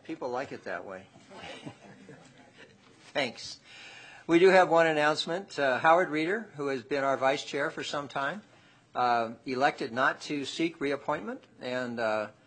People like it that way. Thanks. We do have one announcement. Howard Reeder, who has been our vice chair for some time, elected not to seek reappointment, and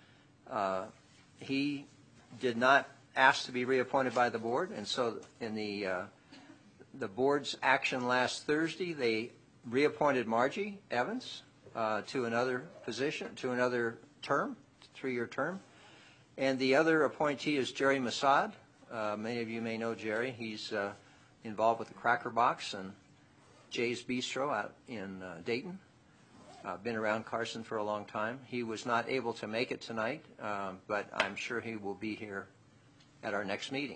he did not ask to be reappointed by the board. And so in the board's action last Thursday, they reappointed Margie Evans to another position, to another term, 3-year term. And the other appointee is Jerry Masad. Many of you may know Jerry. He's involved with the Cracker Box and Jay's Bistro out in Dayton. Been around Carson for a long time. He was not able to make it tonight, but I'm sure he will be here at our next meeting.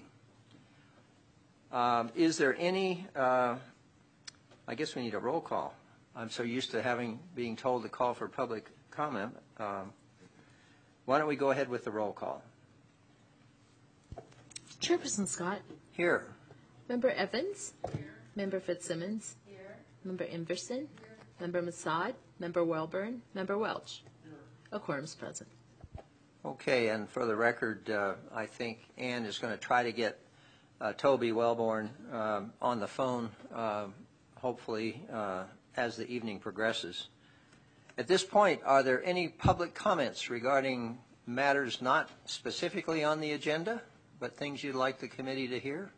Is there any, I guess we need a roll call. I'm so used to being told to call for public comment. Why don't we go ahead with the roll call? Chairperson Scott. Here. Member Evans. Here. Member Fitzsimmons. Here. Member Inverson. Here. Member Masad. Member Welborn. Member Welch. Here. A quorum is present. Okay, and for the record, I think Ann is going to try to get Toby Welborn on the phone, hopefully, as the evening progresses. At this point, are there any public comments regarding matters not specifically on the agenda, but things you'd like the committee to hear?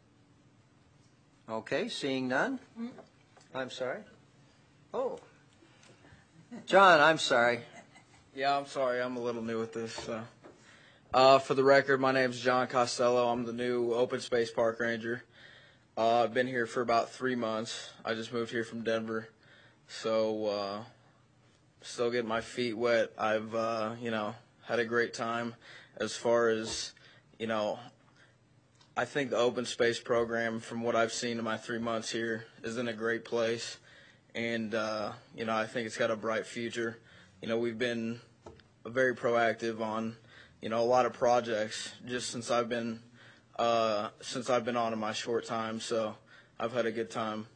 Okay, seeing none. I'm sorry. Oh. John, I'm sorry. Yeah, I'm sorry. I'm a little new at this. For the record, my name's John Costello. I'm the new Open Space Park Ranger. I've been here for about 3 months. I just moved here from Denver. So, still getting my feet wet. I've, had a great time as far as, I think the open space program, from what I've seen in my 3 months here, is in a great place. And, I think it's got a bright future. We've been very proactive on, a lot of projects just since I've been on in my short time. So I've had a good time.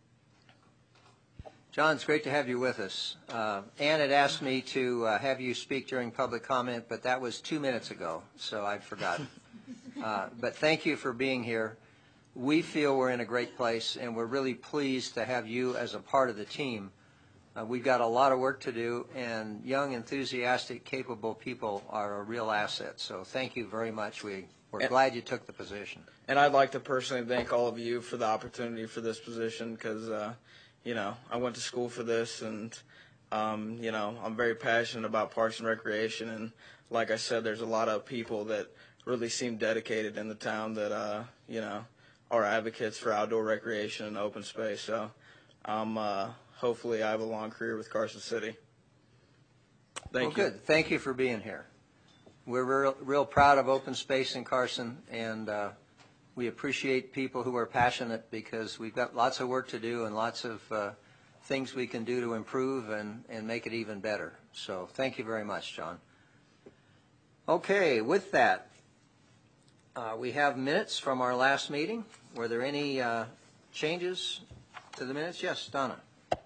John, it's great to have you with us. Ann had asked me to have you speak during public comment, but that was 2 minutes ago, so I'd forgotten. But thank you for being here. We feel we're in a great place, and we're really pleased to have you as a part of the team. We've got a lot of work to do, and young, enthusiastic, capable people are a real asset. So thank you very much. We're glad you took the position. And I'd like to personally thank all of you for the opportunity for this position because, I went to school for this, and, I'm very passionate about Parks and Recreation. And like I said, there's a lot of people that really seem dedicated in the town that, are advocates for outdoor recreation and open space. So hopefully I have a long career with Carson City. Thank you. Good. Thank you for being here. We're real proud of open space in Carson, and we appreciate people who are passionate because we've got lots of work to do and lots of things we can do to improve and make it even better. So thank you very much, John. Okay, with that, we have minutes from our last meeting. Were there any changes to the minutes? Yes, Donna.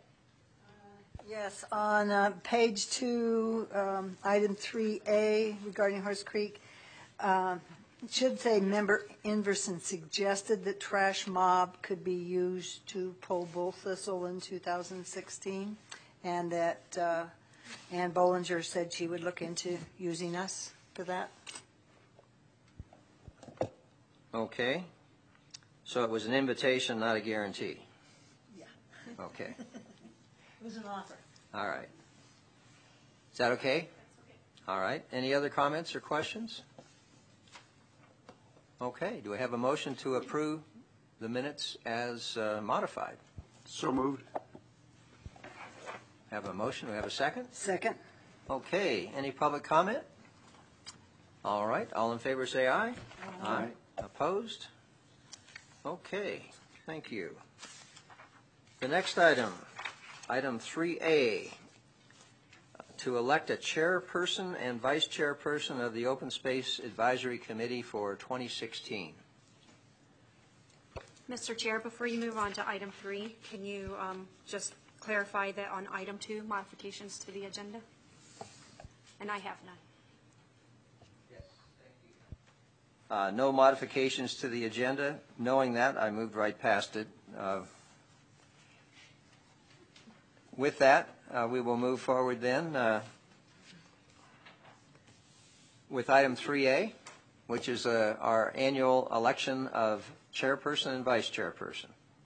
Yes, on page 2, item 3A regarding Horse Creek, it should say Member Inverson suggested that trash mob could be used to pull bull thistle in 2016, and that Ann Bollinger said she would look into using us for that. Okay. So it was an invitation, not a guarantee. Yeah. Okay. It was an offer. All right. Is that okay? All right. Any other comments or questions? Okay. Do we have a motion to approve the minutes as modified? So moved. Have a motion. Do we have a second? Second. Okay. Any public comment? All right. All in favor say aye. Aye. Opposed? Okay. Thank you. The next item, item 3A, to elect a chairperson and vice chairperson of the Open Space Advisory Committee for 2016. Mr. Chair, before you move on to item 3, can you just clarify that on item 2, modifications to the agenda? And I have none. Yes, thank you. No modifications to the agenda. Knowing that, I moved right past it. With that, we will move forward then with item 3A, which is our annual election of chairperson and vice chairperson.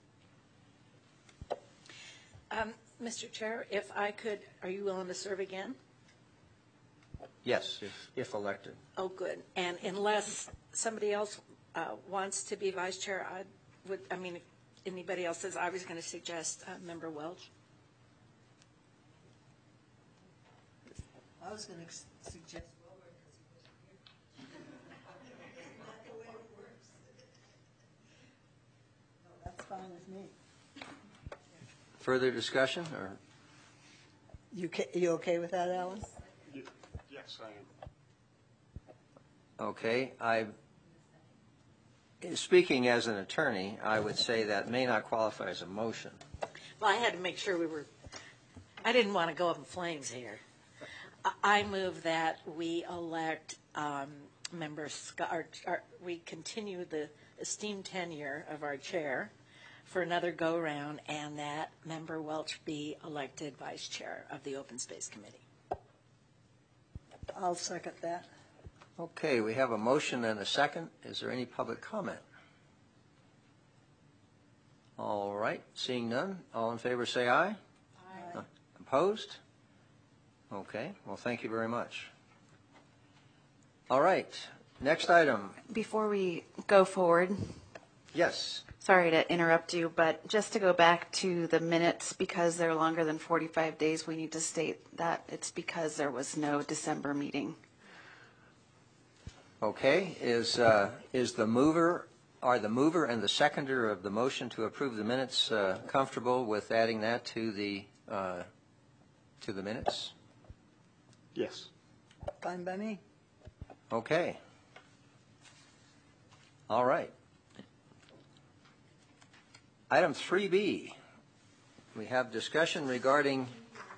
Mr. Chair, if I could, are you willing to serve again? Yes, if elected. Oh, good. And unless somebody else wants to be vice chair, if anybody else says, I was going to suggest Member Welch. I was going to suggest Wilbur because he wasn't here. Not the way it works. No, that's fine with me. Further discussion, or You okay with that, Alan? Yes, I am. okay? Speaking as an attorney, I would say that may not qualify as a motion. Well, I had to make sure I didn't want to go up in flames here. I move that we elect Member Scott, we continue the esteemed tenure of our chair for another go-round, and that Member Welch be elected vice chair of the Open Space Committee. I'll second that. Okay, we have a motion and a second. Is there any public comment? All right, seeing none, all in favor say aye. Aye. Opposed? Okay, well, thank you very much. All right, next item. Before we go forward, Yes. sorry to interrupt you, but just to go back to the minutes, because they're longer than 45 days, we need to state that it's because there was no December meeting. Okay, are the mover and the seconder of the motion to approve the minutes comfortable with adding that to the minutes? Yes. Fine by me. Okay. All right. Item 3B, we have discussion regarding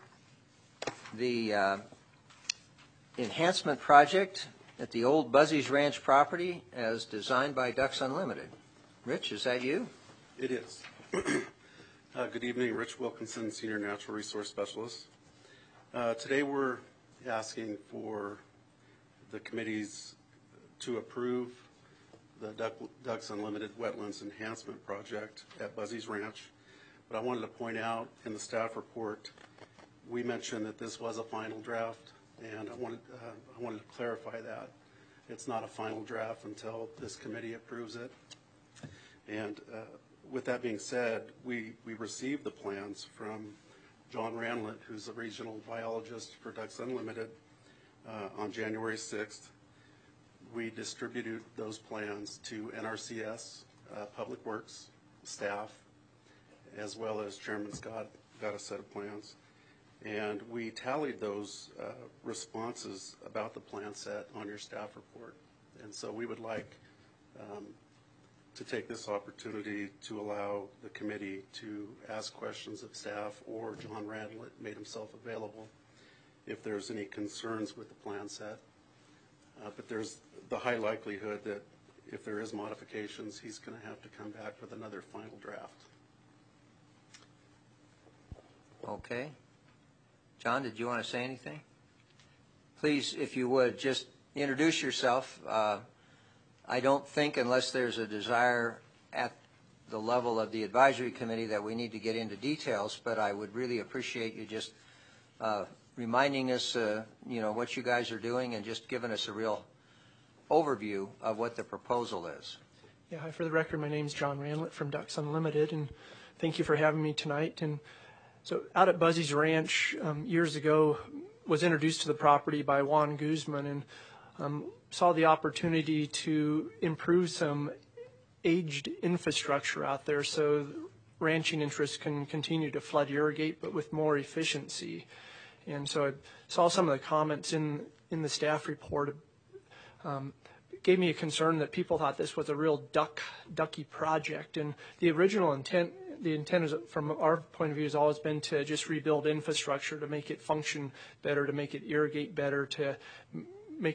the enhancement project at the old Buzzy's Ranch property as designed by Ducks Unlimited. Rich, is that you? It is. Good evening, Rich Wilkinson, Senior Natural Resource Specialist. Today we're asking for the committees to approve the Ducks Unlimited Wetlands Enhancement Project at Buzzy's Ranch. But I wanted to point out in the staff report, we mentioned that this was a final draft, and I wanted to clarify that. It's not a final draft until this committee approves it. And with that being said, we received the plans from John Ranlett, who's a regional biologist for Ducks Unlimited, on January 6th. We distributed those plans to NRCS, Public Works, staff, as well as Chairman Scott got a set of plans. And we tallied those responses about the plan set on your staff report. And so we would like to take this opportunity to allow the committee to ask questions of staff, or John Ranlett made himself available if there's any concerns with the plan set. But there's the high likelihood that if there is modifications, he's going to have to come back with another final draft. Okay. John, did you want to say anything? Please, if you would, just introduce yourself. I don't think, unless there's a desire at the level of the advisory committee, that we need to get into details, but I would really appreciate you just reminding us, what you guys are doing, and just giving us a real overview of what the proposal is. Yeah, hi, for the record, my name is John Ranlett from Ducks Unlimited, and thank you for having me tonight. And so out at Buzzy's Ranch years ago, was introduced to the property by Juan Guzman, and saw the opportunity to improve some aged infrastructure out there so ranching interests can continue to flood irrigate, but with more efficiency. And so I saw some of the comments in the staff report. Gave me a concern that people thought this was a real ducky project, and the original intent, is, from our point of view, has always been to just rebuild infrastructure to make it function better, to make it irrigate better, to make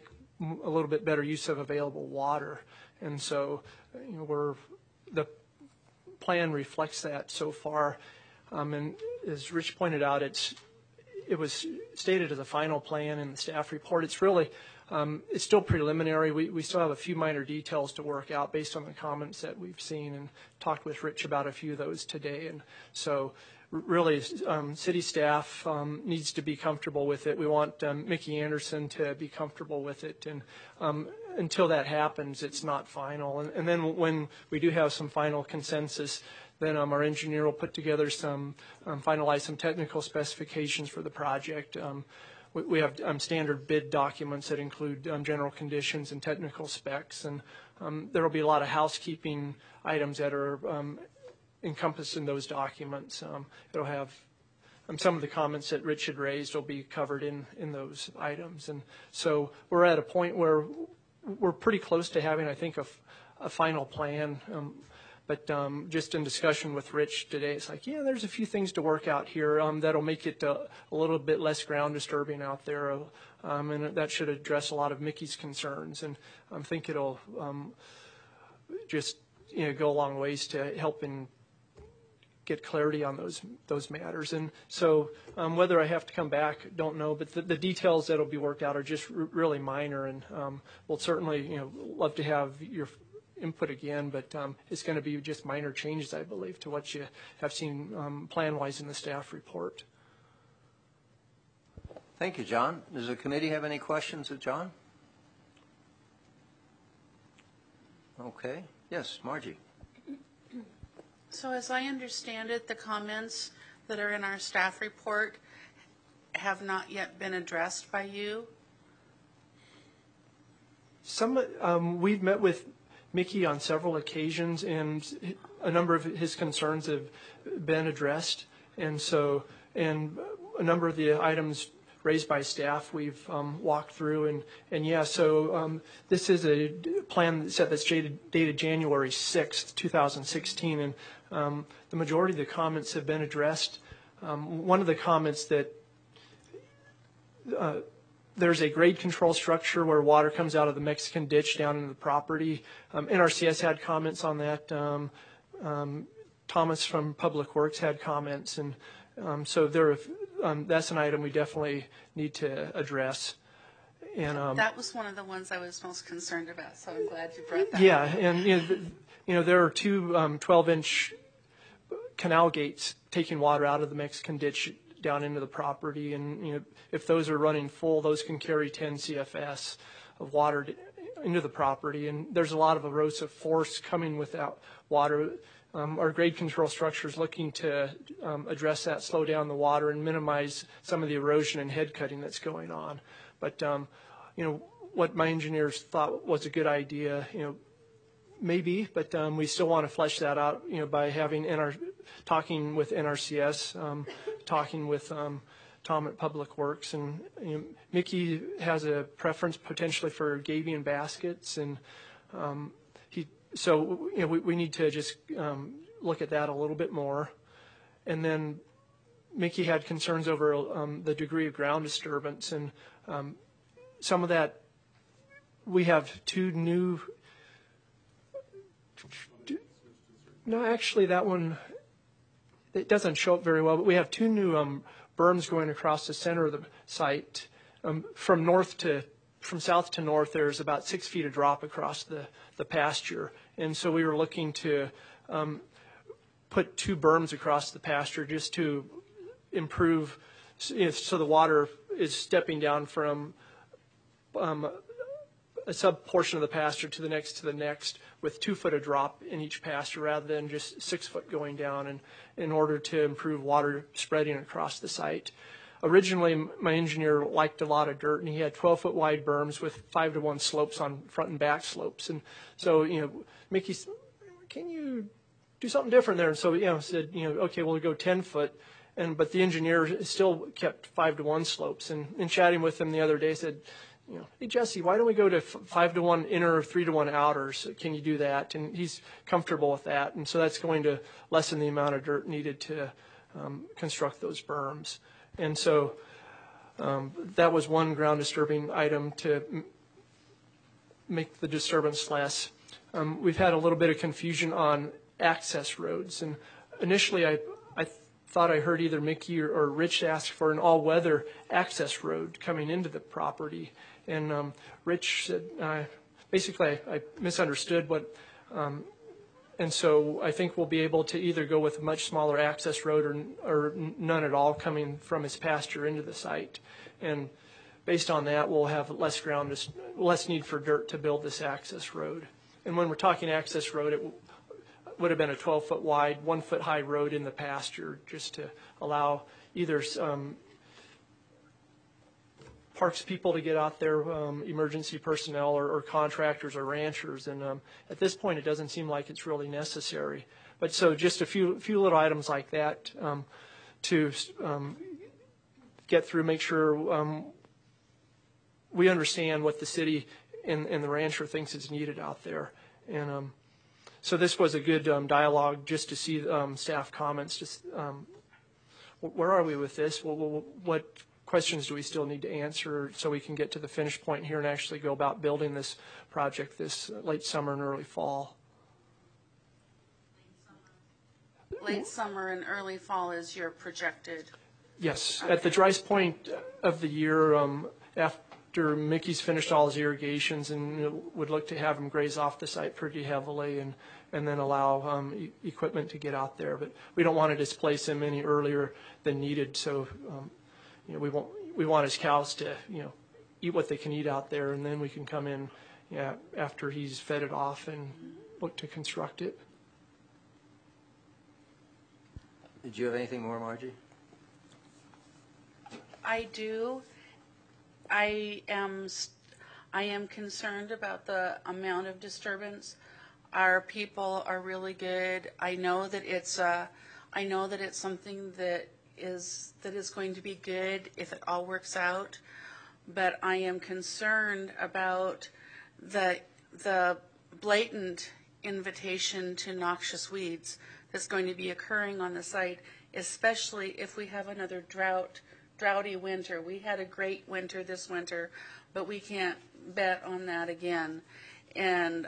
a little bit better use of available water. And so, the plan reflects that so far. And as Rich pointed out, it was stated as a final plan in the staff report. It's really, it's still preliminary. We still have a few minor details to work out based on the comments that we've seen, and talked with Rich about a few of those today. And so really, city staff needs to be comfortable with it. We want Mickey Anderson to be comfortable with it. And until that happens, it's not final. And then when we do have some final consensus, then our engineer will put together finalize some technical specifications for the project. We have standard bid documents that include general conditions and technical specs, and there will be a lot of housekeeping items that are encompassed in those documents. It'll have some of the comments that Rich had raised will be covered in those items, and so we're at a point where we're pretty close to having, I think, a final plan. But just in discussion with Rich today, it's like, yeah, there's a few things to work out here that'll make it a little bit less ground disturbing out there, and that should address a lot of Mickey's concerns. And I think it'll just go a long ways to helping get clarity on those matters. And so whether I have to come back, don't know, but the details that'll be worked out are just really minor, and we'll certainly love to have your input again, but it's going to be just minor changes, I believe, to what you have seen plan-wise in the staff report. Thank you, John. Does the committee have any questions of John? Okay. Yes, Margie. So as I understand it, the comments that are in our staff report have not yet been addressed by you? We've met with Mickey on several occasions, and a number of his concerns have been addressed. And so, and a number of the items raised by staff we've walked through. And yeah, so this is a plan that's dated January 6th, 2016. And the majority of the comments have been addressed. One of the comments that there's a grade control structure where water comes out of the Mexican ditch down into the property. NRCS had comments on that. Thomas from Public Works had comments, and so that's an item we definitely need to address. And that was one of the ones I was most concerned about, so I'm glad you brought that yeah, up. and there are two 12-inch canal gates taking water out of the Mexican ditch down into the property, and if those are running full, those can carry 10 CFS of water into the property, and there's a lot of erosive force coming with that water. Our grade control structure is looking to address that, slow down the water, and minimize some of the erosion and head cutting that's going on. But what my engineers thought was a good idea, maybe, but we still want to flesh that out, by having talking with NRCS, talking with Tom at Public Works, and Mickey has a preference potentially for Gabion baskets, and we need to just look at that a little bit more. And then Mickey had concerns over the degree of ground disturbance, and some of that, we have two new. No, actually, that one, it doesn't show up very well, but we have two new berms going across the center of the site. From south to north, there's about 6 feet of drop across the pasture. And so we were looking to put two berms across the pasture just to improve, so the water is stepping down from a sub portion of the pasture to the next with 2 foot of drop in each pasture rather than just 6 foot going down, and in order to improve water spreading across the site. Originally, my engineer liked a lot of dirt, and he had 12-foot wide berms with 5-to-1 slopes on front and back slopes. And so, Mickey said, can you do something different there? And so, said, okay, we'll go 10 foot. But the engineer still kept 5-to-1 slopes. And in chatting with him the other day, said, hey, Jesse, why don't we go to 5-to-1 inner, 3-to-1 outers? Can you do that? And he's comfortable with that. And so that's going to lessen the amount of dirt needed to construct those berms. And so that was one ground disturbing item to make the disturbance less. We've had a little bit of confusion on access roads, and initially I thought I heard either Mickey or Rich ask for an all-weather access road coming into the property, and Rich said, basically I misunderstood what, and so I think we'll be able to either go with a much smaller access road or none at all coming from his pasture into the site, and based on that we'll have less need for dirt to build this access road. And when we're talking access road, it would have been a 12-foot wide, 1-foot high road in the pasture, just to allow either parks people to get out there, emergency personnel or contractors or ranchers. And at this point, it doesn't seem like it's really necessary. But so just a few little items like that to get through, make sure we understand what the city and the rancher thinks is needed out there. And so this was a good dialogue just to see staff comments. Just where are we with this? What questions do we still need to answer so we can get to the finish point here and actually go about building this project this late summer and early fall? Late summer and early fall is your projected? Yes. Okay. At the driest point of the year, after Mickey's finished all his irrigations, and would look to have him graze off the site pretty heavily and then allow equipment to get out there. But we don't want to displace him any earlier than needed. So we want his cows to eat what they can eat out there, and then we can come in after he's fed it off and look to construct it. Did you have anything more, Margie? I do. I am concerned about the amount of disturbance. Our people are really good. I know that it's something that is going to be good if it all works out. But I am concerned about the blatant invitation to noxious weeds that's going to be occurring on the site, especially if we have another droughty winter. We had a great winter this winter, but we can't bet on that again. And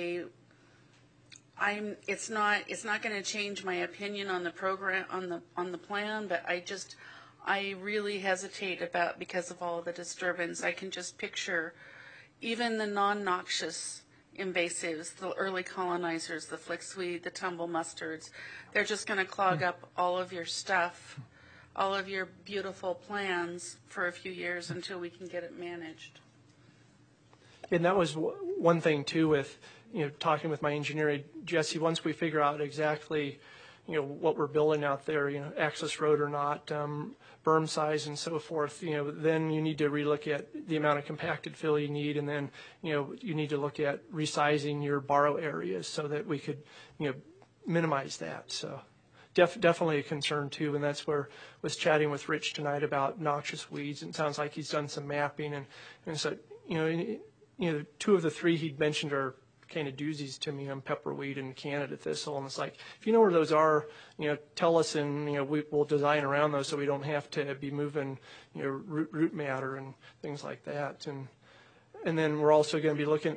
it's not going to change my opinion on the program, on the plan, but I really hesitate about, because of all of the disturbance. I can just picture even the non-noxious invasives, the early colonizers, the flicksweed, the tumble mustards. They're just going to clog up all of your stuff, all of your beautiful plans for a few years until we can get it managed. And that was one thing too with talking with my engineer Jesse. Once we figure out exactly what we're building out there, access road or not, berm size and so forth, then you need to relook at the amount of compacted fill you need, and then you need to look at resizing your borrow areas so that we could minimize that. So definitely a concern too, and that's where I was chatting with Rich tonight about noxious weeds, and it sounds like he's done some mapping, and so two of the three he'd mentioned are kind of doozies to me, pepperweed and Canada thistle, and it's like, if you know where those are, tell us, and we'll design around those so we don't have to be moving root matter and things like that. And then we're also going to be looking.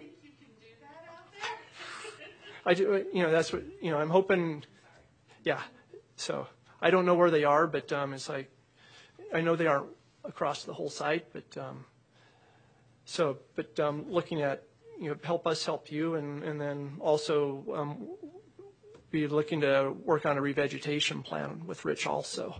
I do, that's what I'm hoping. Yeah, so I don't know where they are, but it's like I know they aren't across the whole site, but looking at help us help you, and then also be looking to work on a revegetation plan with Rich also.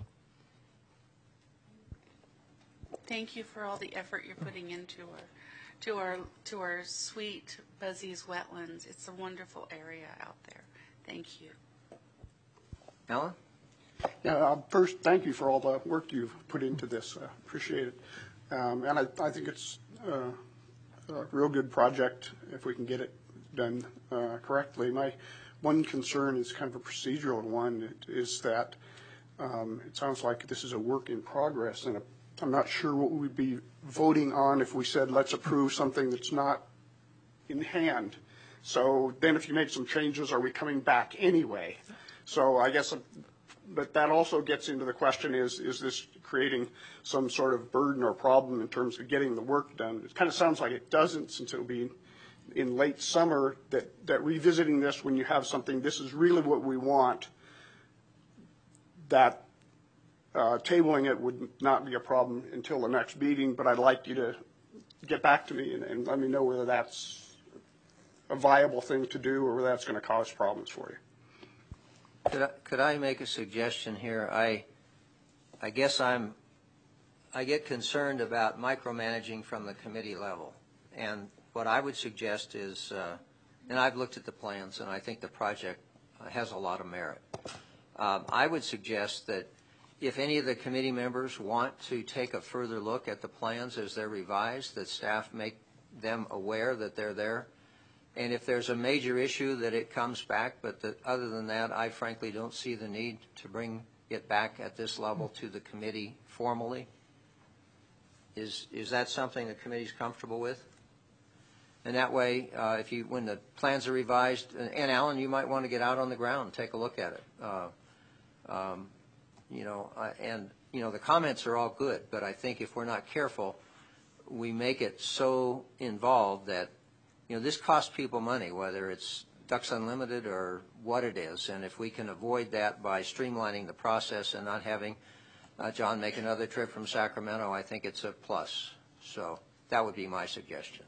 Thank you for all the effort you're putting into our sweet Buzzy's wetlands. It's a wonderful area out there. Thank you. Alan? Yeah, first, thank you for all the work you've put into this. Appreciate it. And I think it's a real good project if we can get it done correctly. My one concern is kind of a procedural one. It is that it sounds like this is a work in progress, and I'm not sure what we'd be voting on if we said let's approve something that's not in hand. So then if you make some changes, are we coming back anyway? So I guess, but that also gets into the question, is this creating some sort of burden or problem in terms of getting the work done? It kind of sounds like it doesn't, since it'll be in late summer, that revisiting this when you have something, this is really what we want, that tabling it would not be a problem until the next meeting, but I'd like you to get back to me and let me know whether that's a viable thing to do or whether that's going to cause problems for you. Could I make a suggestion here? I guess I get concerned about micromanaging from the committee level. And what I would suggest is, and I've looked at the plans and I think the project has a lot of merit. I would suggest that if any of the committee members want to take a further look at the plans as they're revised, that staff make them aware that they're there. And if there's a major issue, that it comes back. But other than that, I frankly don't see the need to bring it back at this level to the committee formally. Is that something the committee's comfortable with? And that way, when the plans are revised, and Alan, you might want to get out on the ground and take a look at it. The comments are all good, but I think if we're not careful, we make it so involved that, this costs people money, whether it's Ducks Unlimited or what it is. And if we can avoid that by streamlining the process and not having John make another trip from Sacramento, I think it's a plus. So that would be my suggestion.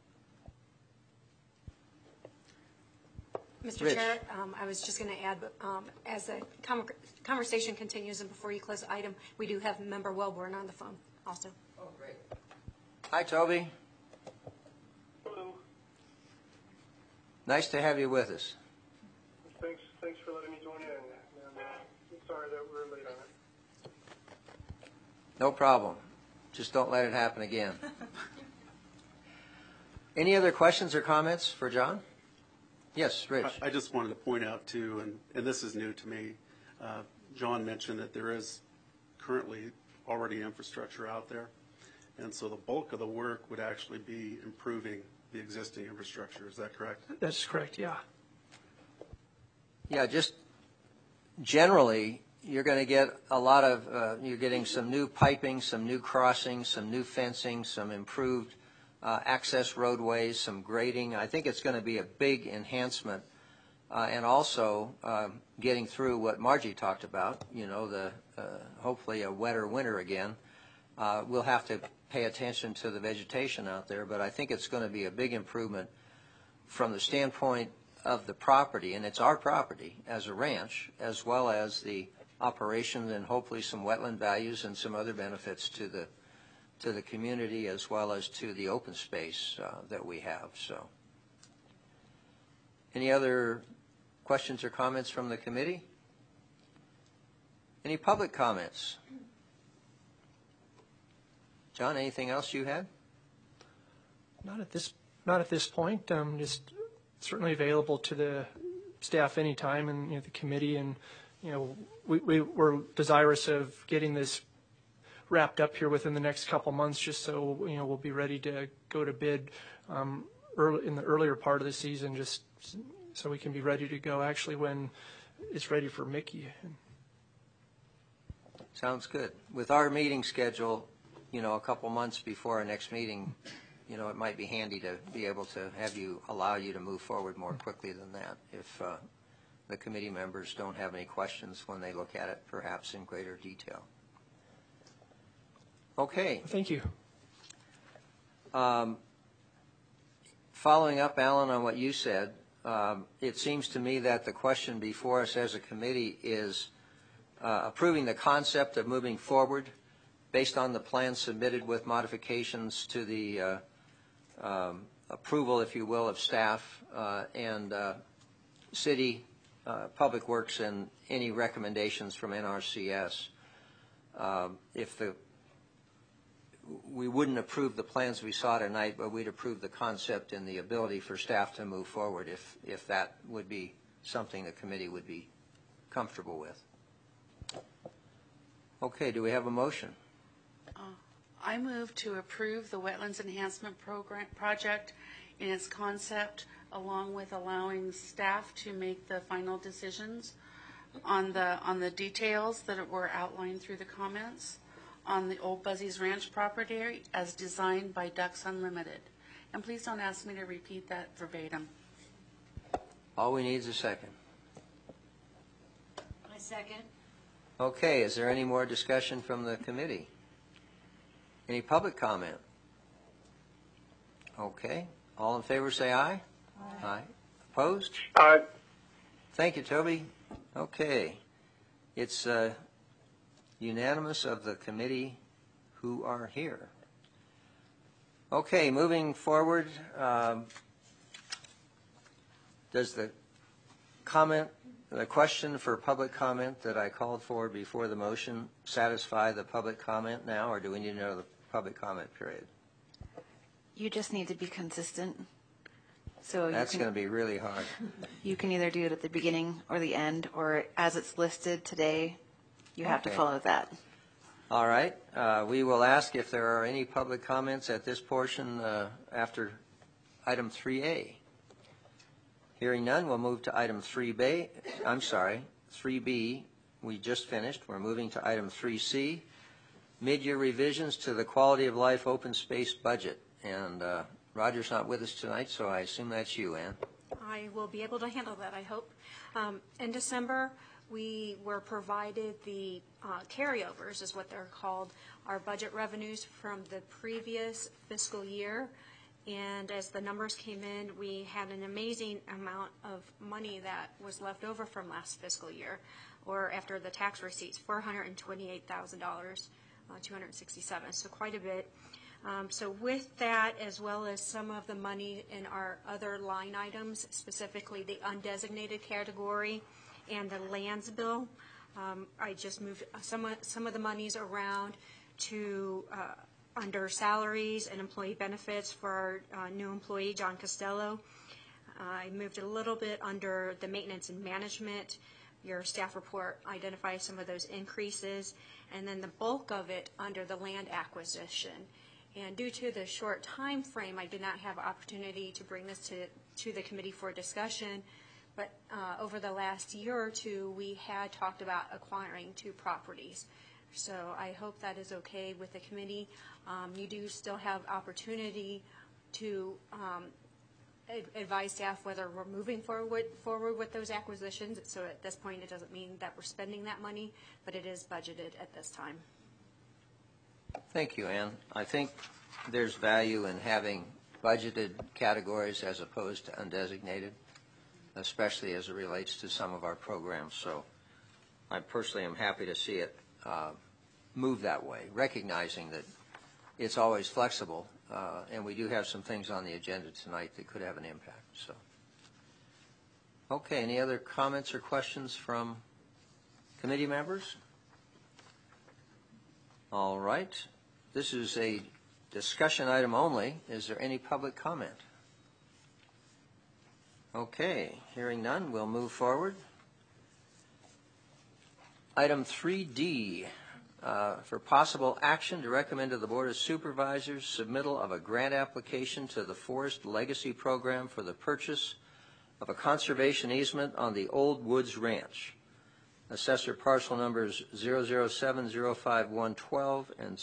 Mr. Rich. Chair, I was just going to add, as the conversation continues and before you close the item, we do have Member Welborn on the phone also. Oh, great. Hi, Toby. Hello. Nice to have you with us. Thanks for letting me join in. And, sorry that we're late on it. No problem. Just don't let it happen again. Any other questions or comments for John? Yes, Rich. I just wanted to point out, too, and this is new to me, John mentioned that there is currently already infrastructure out there, and so the bulk of the work would actually be improving the existing infrastructure. Is that correct? That's correct, yeah. Yeah, just generally, you're going to get a lot of, you're getting some new piping, some new crossings, some new fencing, some improved access roadways, some grading. I think it's going to be a big enhancement, and also getting through what Margie talked about, hopefully a wetter winter again. We'll have to pay attention to the vegetation out there, but I think it's going to be a big improvement from the standpoint of the property, and it's our property as a ranch, as well as the operation and hopefully some wetland values and some other benefits to the community as well as to the open space that we have. So, any other questions or comments from the committee? Any public comments? John, anything else you had? Not at this point. Just certainly available to the staff anytime, and the committee, and we're desirous of getting this wrapped up here within the next couple months, just so we'll be ready to go to bid in the earlier part of the season, just so we can be ready to go actually when it's ready for Mickey. Sounds good. With our meeting schedule, a couple months before our next meeting, it might be handy to be able to allow you to move forward more quickly than that if the committee members don't have any questions when they look at it, perhaps in greater detail. Okay. Thank you. Following up, Alan, on what you said, it seems to me that the question before us as a committee is approving the concept of moving forward based on the plan submitted with modifications to the approval, if you will, of staff and city public works and any recommendations from NRCS. We wouldn't approve the plans we saw tonight, but we'd approve the concept and the ability for staff to move forward if that would be something the committee would be comfortable with. Okay, do we have a motion? I move to approve the Wetlands Enhancement Project in its concept, along with allowing staff to make the final decisions on the details that were outlined through the comments on the Old Buzzies Ranch property as designed by Ducks Unlimited, And please don't ask me to repeat that verbatim. All we need is a second. I second. Okay, is there any more discussion from the committee? Any public comment? Okay, all in favor say aye. Aye. Opposed? Aye. Thank you, Toby. Okay, it's unanimous of the committee who are here. Okay, moving forward, does the question for public comment that I called for before the motion satisfy the public comment now, or do we need another public comment period? You just need to be consistent. So That's going to be really hard. You can either do it at the beginning or the end, or as it's listed today, you have to Okay. follow that. All right. We will ask if there are any public comments at this portion after item 3A. Hearing none, we'll move to item 3B. I'm sorry, 3B. We just finished. We're moving to item 3C, mid-year revisions to the quality of life open space budget. And Roger's not with us tonight, so I assume that's you, Ann. I will be able to handle that, I hope. In December, we were provided the carryovers, is what they're called, our budget revenues from the previous fiscal year. And as the numbers came in, we had an amazing amount of money that was left over from last fiscal year, or after the tax receipts, $428,000, $267, so quite a bit. So with that, as well as some of the money in our other line items, specifically the undesignated category and the lands bill, I just moved some of the monies around to under salaries and employee benefits for our new employee, John Costello. I moved a little bit under the maintenance and management. Your staff report identifies some of those increases, and then the bulk of it under the land acquisition. And due to the short time frame, I did not have opportunity to bring this to the committee for discussion. But over the last year or two, we had talked about acquiring 2 properties. So I hope that is okay with the committee. You do still have opportunity to advise staff whether we're moving forward with those acquisitions. So at this point, it doesn't mean that we're spending that money, but it is budgeted at this time. Thank you, Ann. I think there's value in having budgeted categories as opposed to undesignated, especially as it relates to some of our programs. So I personally am happy to see it move that way, recognizing that it's always flexible, and we do have some things on the agenda tonight that could have an impact. So, okay, any other comments or questions from committee members? All right. This is a discussion item only. Is there any public comment? Okay, hearing none, we'll move forward. Item 3D, for possible action to recommend to the Board of Supervisors submittal of a grant application to the Forest Legacy Program for the purchase of a conservation easement on the Old Woods Ranch. Assessor parcel numbers 007-05112 and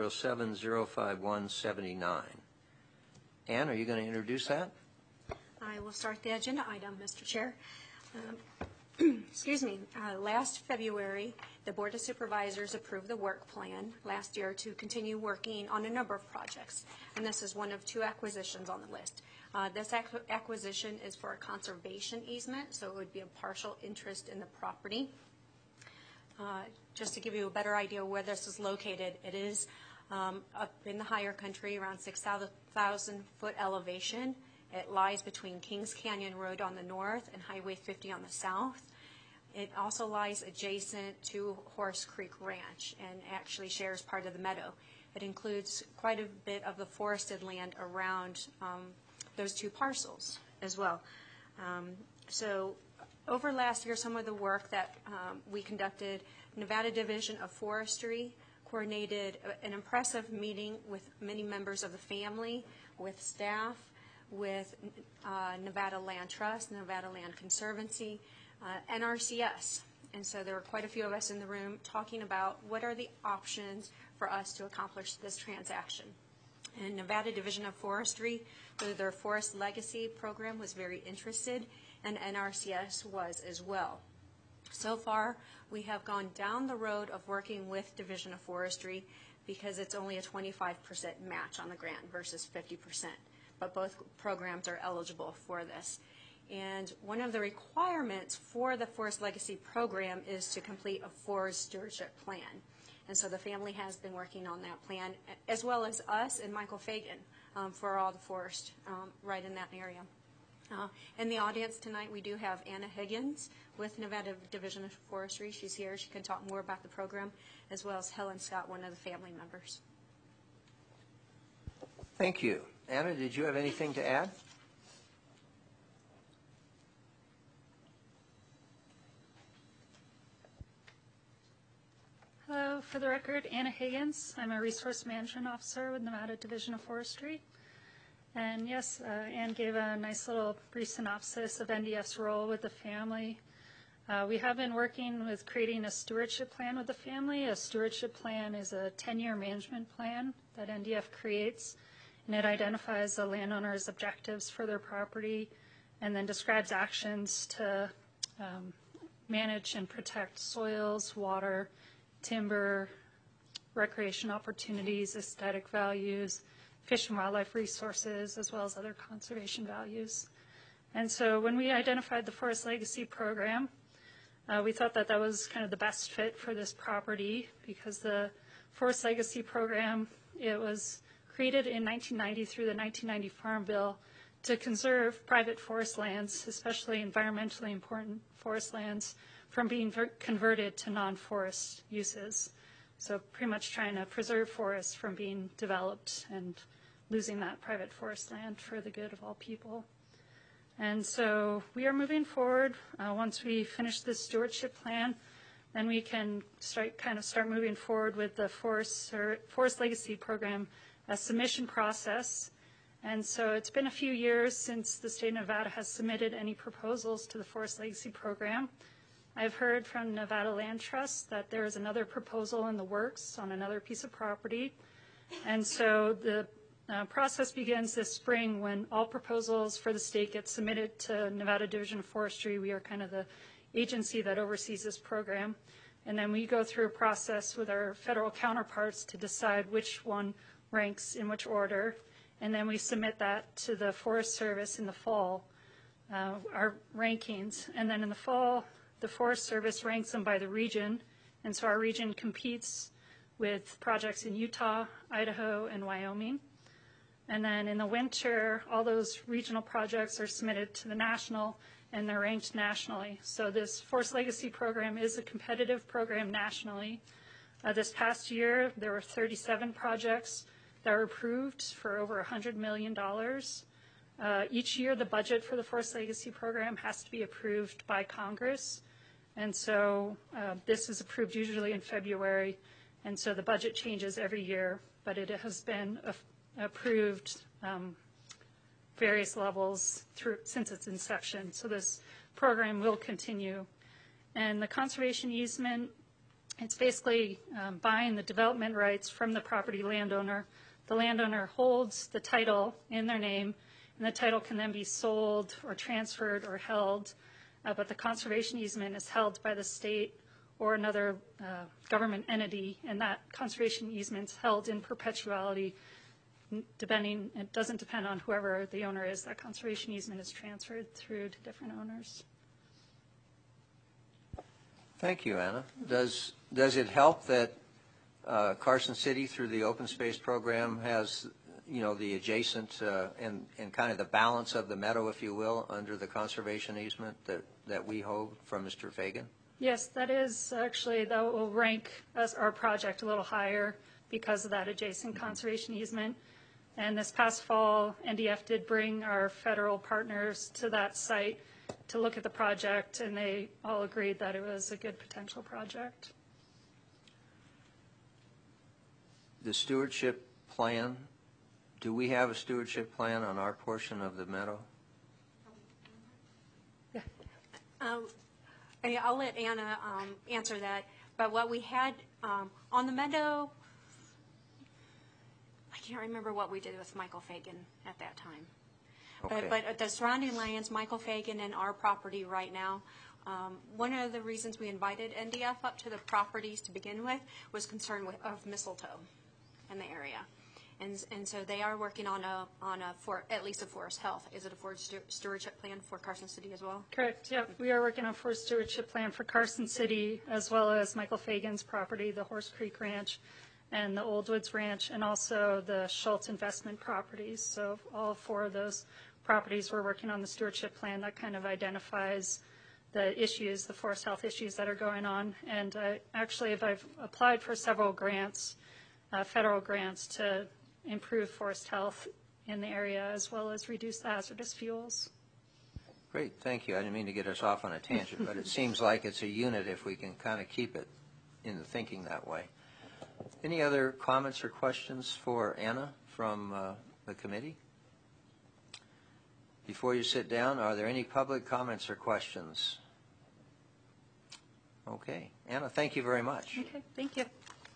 007-05179. Ann, are you going to introduce that? I will start the agenda item, Mr. Chair. Excuse me. Last February, the Board of Supervisors approved the work plan last year to continue working on a number of projects, and this is one of 2 acquisitions on the list. This acquisition is for a conservation easement, so it would be a partial interest in the property. Just to give you a better idea where this is located, it is up in the higher country, around 6,000 foot elevation. It lies between Kings Canyon Road on the north and Highway 50 on the south. It also lies adjacent to Horse Creek Ranch and actually shares part of the meadow. It includes quite a bit of the forested land around those 2 parcels as well. So over last year, some of the work that we conducted, Nevada Division of Forestry coordinated an impressive meeting with many members of the family, with staff, with Nevada Land Trust, Nevada Land Conservancy, NRCS. And so there were quite a few of us in the room talking about what are the options for us to accomplish this transaction. And Nevada Division of Forestry, through their Forest Legacy program, was very interested, and NRCS was as well. So far, we have gone down the road of working with Division of Forestry because it's only a 25% match on the grant versus 50%. But both programs are eligible for this. And one of the requirements for the Forest Legacy program is to complete a forest stewardship plan. And so the family has been working on that plan, as well as us and Michael Fagan for all the forest right in that area. In the audience tonight, we do have Anna Higgins with Nevada Division of Forestry. She's here. She can talk more about the program, as well as Helen Scott, one of the family members. Thank you. Anna, did you have anything to add? Hello, for the record, Anna Higgins. I'm a Resource Management Officer with Nevada Division of Forestry. And yes, Ann gave a nice little brief synopsis of NDF's role with the family. We have been working with creating a stewardship plan with the family. A stewardship plan is a 10-year management plan that NDF creates, and it identifies the landowner's objectives for their property and then describes actions to manage and protect soils, water, timber, recreation opportunities, aesthetic values, fish and wildlife resources, as well as other conservation values. And so when we identified the Forest Legacy program, we thought that that was kind of the best fit for this property because the Forest Legacy program, it was created in 1990 through the 1990 Farm Bill to conserve private forest lands, especially environmentally important forest lands, from being converted to non-forest uses. So pretty much trying to preserve forests from being developed and losing that private forest land for the good of all people. And so we are moving forward. Once we finish this stewardship plan, then we can start moving forward with the Forest Legacy program submission process. And so it's been a few years since the state of Nevada has submitted any proposals to the Forest Legacy program. I've heard from Nevada Land Trust that there is another proposal in the works on another piece of property. And so the process begins this spring when all proposals for the state get submitted to Nevada Division of Forestry. We are kind of the agency that oversees this program. And then we go through a process with our federal counterparts to decide which one ranks in which order. And then we submit that to the Forest Service in the fall, our rankings. And then in the fall, the Forest Service ranks them by the region, and so our region competes with projects in Utah, Idaho, and Wyoming. And then in the winter, all those regional projects are submitted to the national, and they're ranked nationally. So this Forest Legacy program is a competitive program nationally. This past year, there were 37 projects that were approved for over $100 million. Each year, the budget for the Forest Legacy program has to be approved by Congress. And so this is approved usually in February, and so the budget changes every year, but it has been approved various levels since its inception. So this program will continue. And the conservation easement, it's basically buying the development rights from the property landowner. The landowner holds the title in their name, and the title can then be sold or transferred or held. But the conservation easement is held by the state or another government entity, and that conservation easement is held in perpetuality. It doesn't depend on whoever the owner is. That conservation easement is transferred through to different owners. Thank you, Anna. Does it help that Carson City, through the open space program, has the adjacent and kind of the balance of the meadow, if you will, under the conservation easement that we hold from Mr. Fagan? Yes, that is actually, that will rank our project a little higher because of that adjacent conservation easement. And this past fall, NDF did bring our federal partners to that site to look at the project, and they all agreed that it was a good potential project. The stewardship plan, do we have a stewardship plan on our portion of the meadow? Yeah. I'll let Anna answer that. But what we had on the meadow, I can't remember what we did with Michael Fagan at that time. Okay. But the surrounding lands, Michael Fagan and our property right now, one of the reasons we invited NDF up to the properties to begin with was concern of mistletoe in the area. And so they are working on at least a forest health. Is it a forest stewardship plan for Carson City as well? Correct, yep. We are working on forest stewardship plan for Carson City, as well as Michael Fagan's property, the Horse Creek Ranch, and the Old Woods Ranch, and also the Schultz investment properties. So all 4 of those properties, we're working on the stewardship plan that kind of identifies the issues, the forest health issues that are going on. And actually, I've applied for several grants, federal grants, to improve forest health in the area, as well as reduce hazardous fuels. Great, thank you. I didn't mean to get us off on a tangent, but it seems like it's a unit if we can kind of keep it in the thinking that way. Any other comments or questions for Anna from the committee? Before you sit down, are there any public comments or questions? Okay. Anna, thank you very much. Okay, thank you.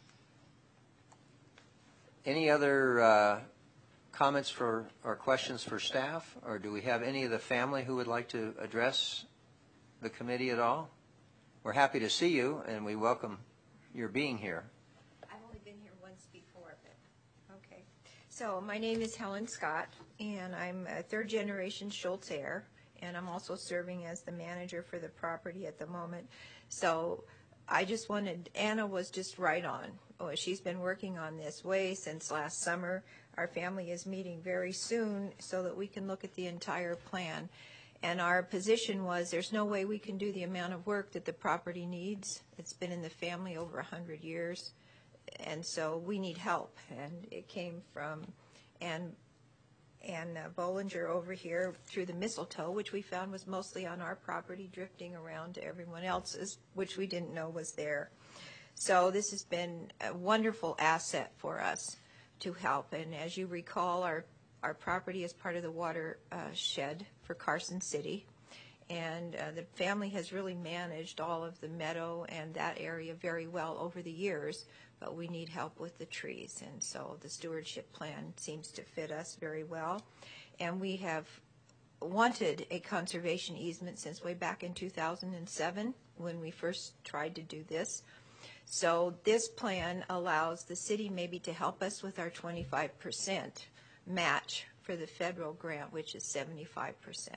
Any other comments or questions for staff? Or do we have any of the family who would like to address the committee at all? We're happy to see you, and we welcome your being here. I've only been here once before, but okay. So my name is Helen Scott, and I'm a third-generation Schultz heir, and I'm also serving as the manager for the property at the moment. So I just wanted, Anna was just right on. Oh, she's been working on this way since last summer. Our family is meeting very soon so that we can look at the entire plan. And our position was there's no way we can do the amount of work that the property needs. It's been in the family over 100 years. And so we need help. And it came from Ann Bollinger over here through the mistletoe, which we found was mostly on our property, drifting around to everyone else's, which we didn't know was there. So this has been a wonderful asset for us to help. And as you recall, our property is part of the watershed for Carson City. And the family has really managed all of the meadow and that area very well over the years, but we need help with the trees. And so the stewardship plan seems to fit us very well. And we have wanted a conservation easement since way back in 2007 when we first tried to do this. So this plan allows the city maybe to help us with our 25% match for the federal grant, which is 75%.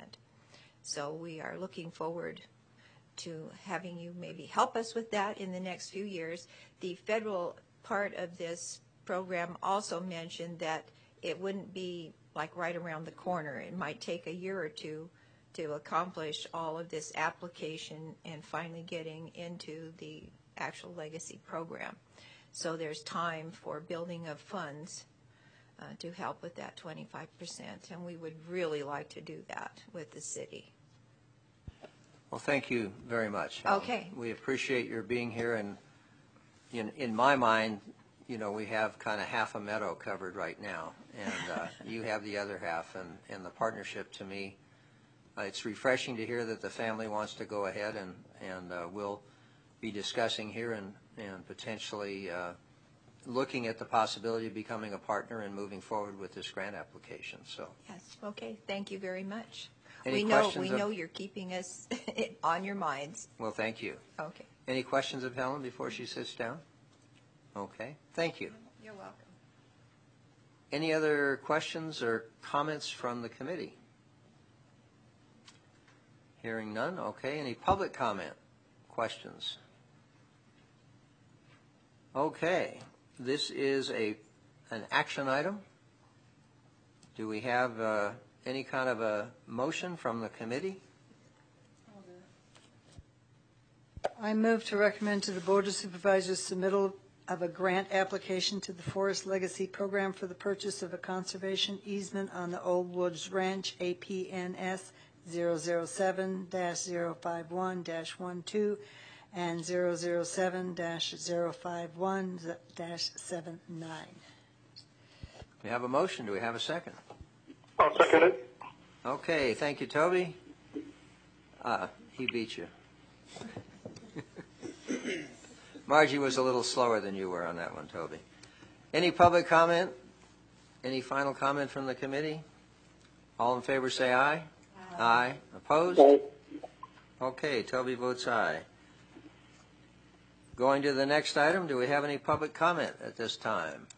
So we are looking forward to having you maybe help us with that in the next few years. The federal part of this program also mentioned that it wouldn't be like right around the corner. It might take a year or two to accomplish all of this application and finally getting into the actual legacy program. So there's time for building of funds to help with that 25%, and we would really like to do that with the city. Well, thank you very much, Helen. Okay. We appreciate your being here, and in my mind, you know, we have kind of half a meadow covered right now, and you have the other half, and the partnership to me, it's refreshing to hear that the family wants to go ahead, and we'll be discussing here and potentially looking at the possibility of becoming a partner and moving forward with this grant application. So yes, okay, thank you very much. Any we questions know you're keeping us on your minds. Well, thank you. Okay. Any questions of Helen before she sits down? Okay, thank you. You're welcome. Any other questions or comments from the committee? Hearing none, okay. Any public comment? Questions? Okay, this is an action item. Do we have any kind of a motion from the committee? I move to recommend to the Board of Supervisors submittal of a grant application to the Forest Legacy Program for the purchase of a conservation easement on the Old Woods Ranch, APNS 007-051-12 and 007-051-79. We have a motion. Do we have a second? I'll second it. Okay, thank you, Toby. He beat you. Margie was a little slower than you were on that one, Toby. Any public comment? Any final comment from the committee? All in favor say aye. Aye. Opposed? Okay, Toby votes aye. Going to the next item, do we have any public comment at this time?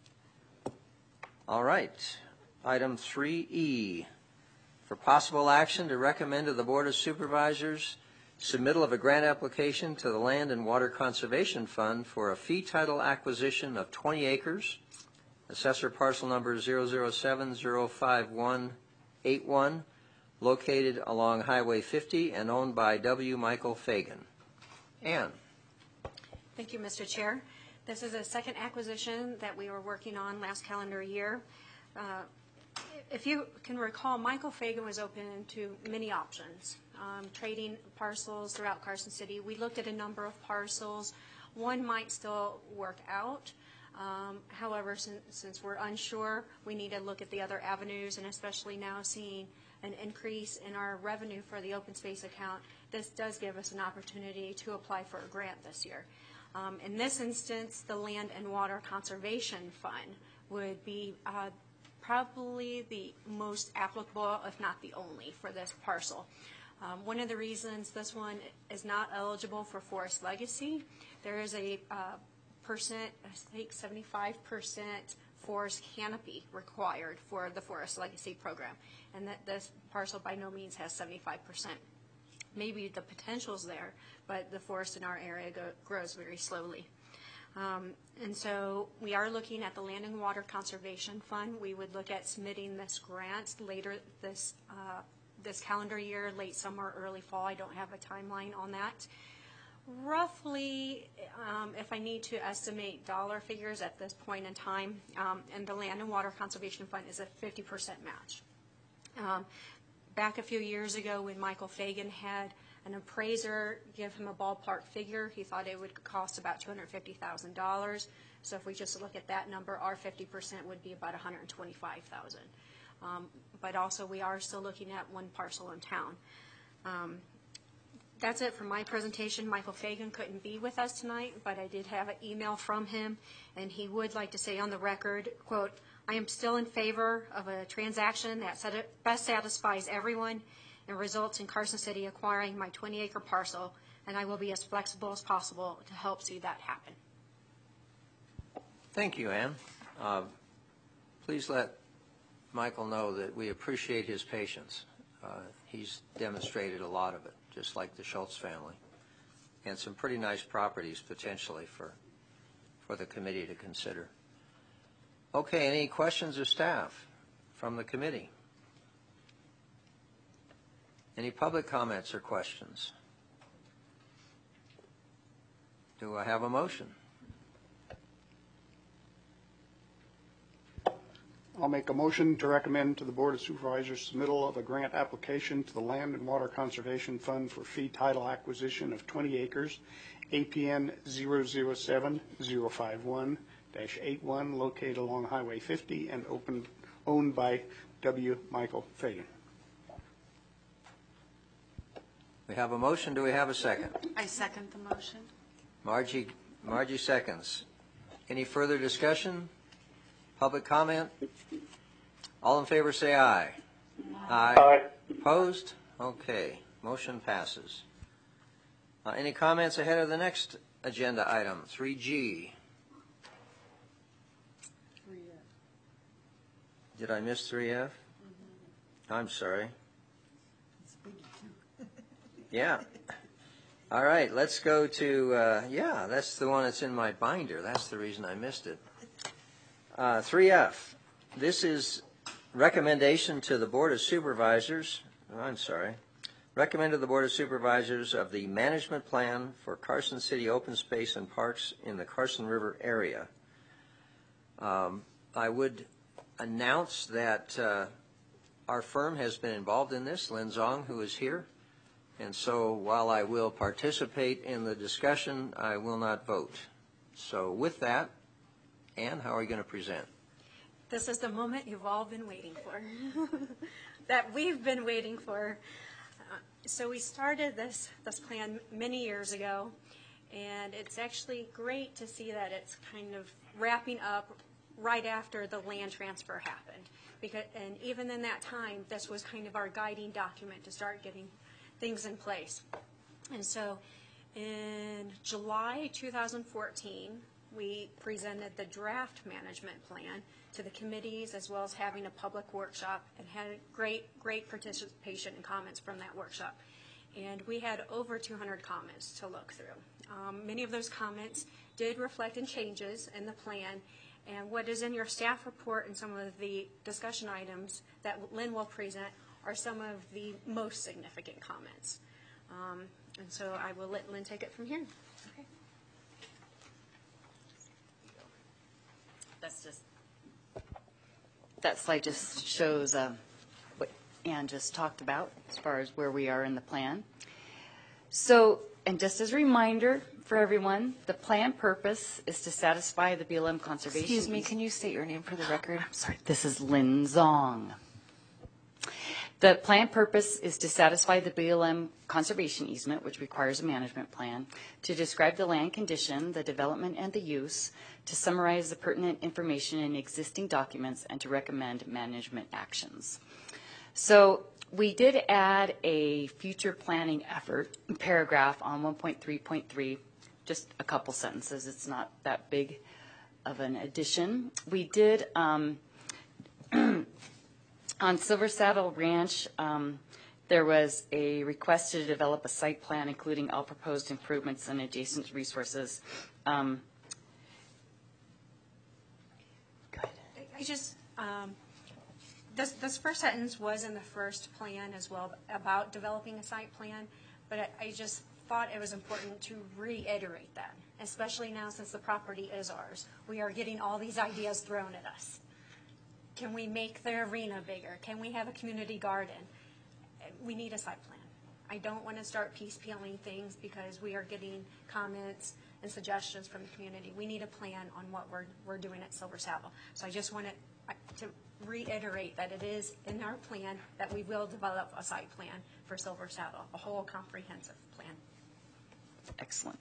All right. Item 3E, for possible action to recommend to the Board of Supervisors submittal of a grant application to the Land and Water Conservation Fund for a fee title acquisition of 20 acres, assessor parcel number 007-05181, located along Highway 50 and owned by W. Michael Fagan. Ann. Thank you, Mr. Chair. This is a second acquisition that we were working on last calendar year. If you can recall, Michael Fagan was open to many options, trading parcels throughout Carson City. We looked at a number of parcels. One might still work out. However, since we're unsure, we need to look at the other avenues, and especially now seeing an increase in our revenue for the open space account, this does give us an opportunity to apply for a grant this year. In this instance, the Land and Water Conservation Fund would be probably the most applicable, if not the only, for this parcel. One of the reasons this one is not eligible for Forest Legacy, there is a percent, I think 75% forest canopy required for the Forest Legacy program, and that this parcel by no means has 75%. Maybe the potential's there, but the forest in our area grows very slowly. And so we are looking at the Land and Water Conservation Fund. We would look at submitting this grant later this calendar year, late summer, early fall. I don't have a timeline on that. Roughly, if I need to estimate dollar figures at this point in time, and the Land and Water Conservation Fund is a 50% match. Back a few years ago when Michael Fagan had an appraiser give him a ballpark figure, he thought it would cost about $250,000. So if we just look at that number, our 50% would be about $125,000. But also we are still looking at one parcel in town. That's it for my presentation. Michael Fagan couldn't be with us tonight, but I did have an email from him, and he would like to say on the record, quote, "I am still in favor of a transaction that best satisfies everyone and results in Carson City acquiring my 20-acre parcel, and I will be as flexible as possible to help see that happen." Thank you, Ann. Please let Michael know that we appreciate his patience. He's demonstrated a lot of it, just like the Schultz family, and some pretty nice properties potentially for the committee to consider. Okay, any questions of staff from the committee? Any public comments or questions? Do I have a motion? I'll make a motion to recommend to the Board of Supervisors submittal of a grant application to the Land and Water Conservation Fund for fee title acquisition of 20 acres, APN 007-051-81, located along Highway 50 and owned by W. Michael Fagan. We have a motion. Do we have a second? I second the motion. Margie seconds. Any further discussion? Public comment? All in favor say aye. Aye. Aye. Opposed? Okay. Motion passes. Any comments ahead of the next agenda item, 3G? Did I miss 3F? I'm sorry. Yeah. All right, let's go to, yeah, that's the one that's in my binder. That's the reason I missed it. 3F. This is recommendation to the Board of Supervisors. Recommend to the Board of Supervisors of the management plan for Carson City open space and parks in the Carson River area. I would announce that our firm has been involved in this, Lin Zong, who is here. And so while I will participate in the discussion, I will not vote. So with that, Ann, how are you going to present? This is the moment you've all been waiting for, that we've been waiting for. So we started this plan many years ago, and it's actually great to see that it's kind of wrapping up right after the land transfer happened. And even in that time, this was kind of our guiding document to start getting things in place. And so in July 2014, we presented the draft management plan to the committees, as well as having a public workshop, and had great participation and comments from that workshop. And we had over 200 comments to look through. Many of those comments did reflect in changes in the plan, and what is in your staff report and some of the discussion items that Lynn will present are some of the most significant comments. And so I will let Lynn take it from here. Okay. That slide just shows what Ann just talked about as far as where we are in the plan. So, and just as a reminder for everyone, the plan purpose is to satisfy the BLM conservation. Excuse me, can you state your name for the record? I'm sorry, this is Lynn Zong. The plan purpose is to satisfy the BLM conservation easement, which requires a management plan, to describe the land condition, the development, and the use, to summarize the pertinent information in existing documents, and to recommend management actions. So we did add a future planning effort paragraph on 1.3.3, just a couple sentences. It's not that big of an addition. We did on Silver Saddle Ranch, there was a request to develop a site plan including all proposed improvements and adjacent resources. This first sentence was in the first plan as well about developing a site plan, but I just thought it was important to reiterate that, especially now since the property is ours. We are getting all these ideas thrown at us. Can we make the arena bigger? Can we have a community garden? We need a site plan. I don't want to start piecemealing things because we are getting comments and suggestions from the community. We need a plan on what we're doing at Silver Saddle. So I just wanted to reiterate that it is in our plan that we will develop a site plan for Silver Saddle, a whole comprehensive plan. Excellent.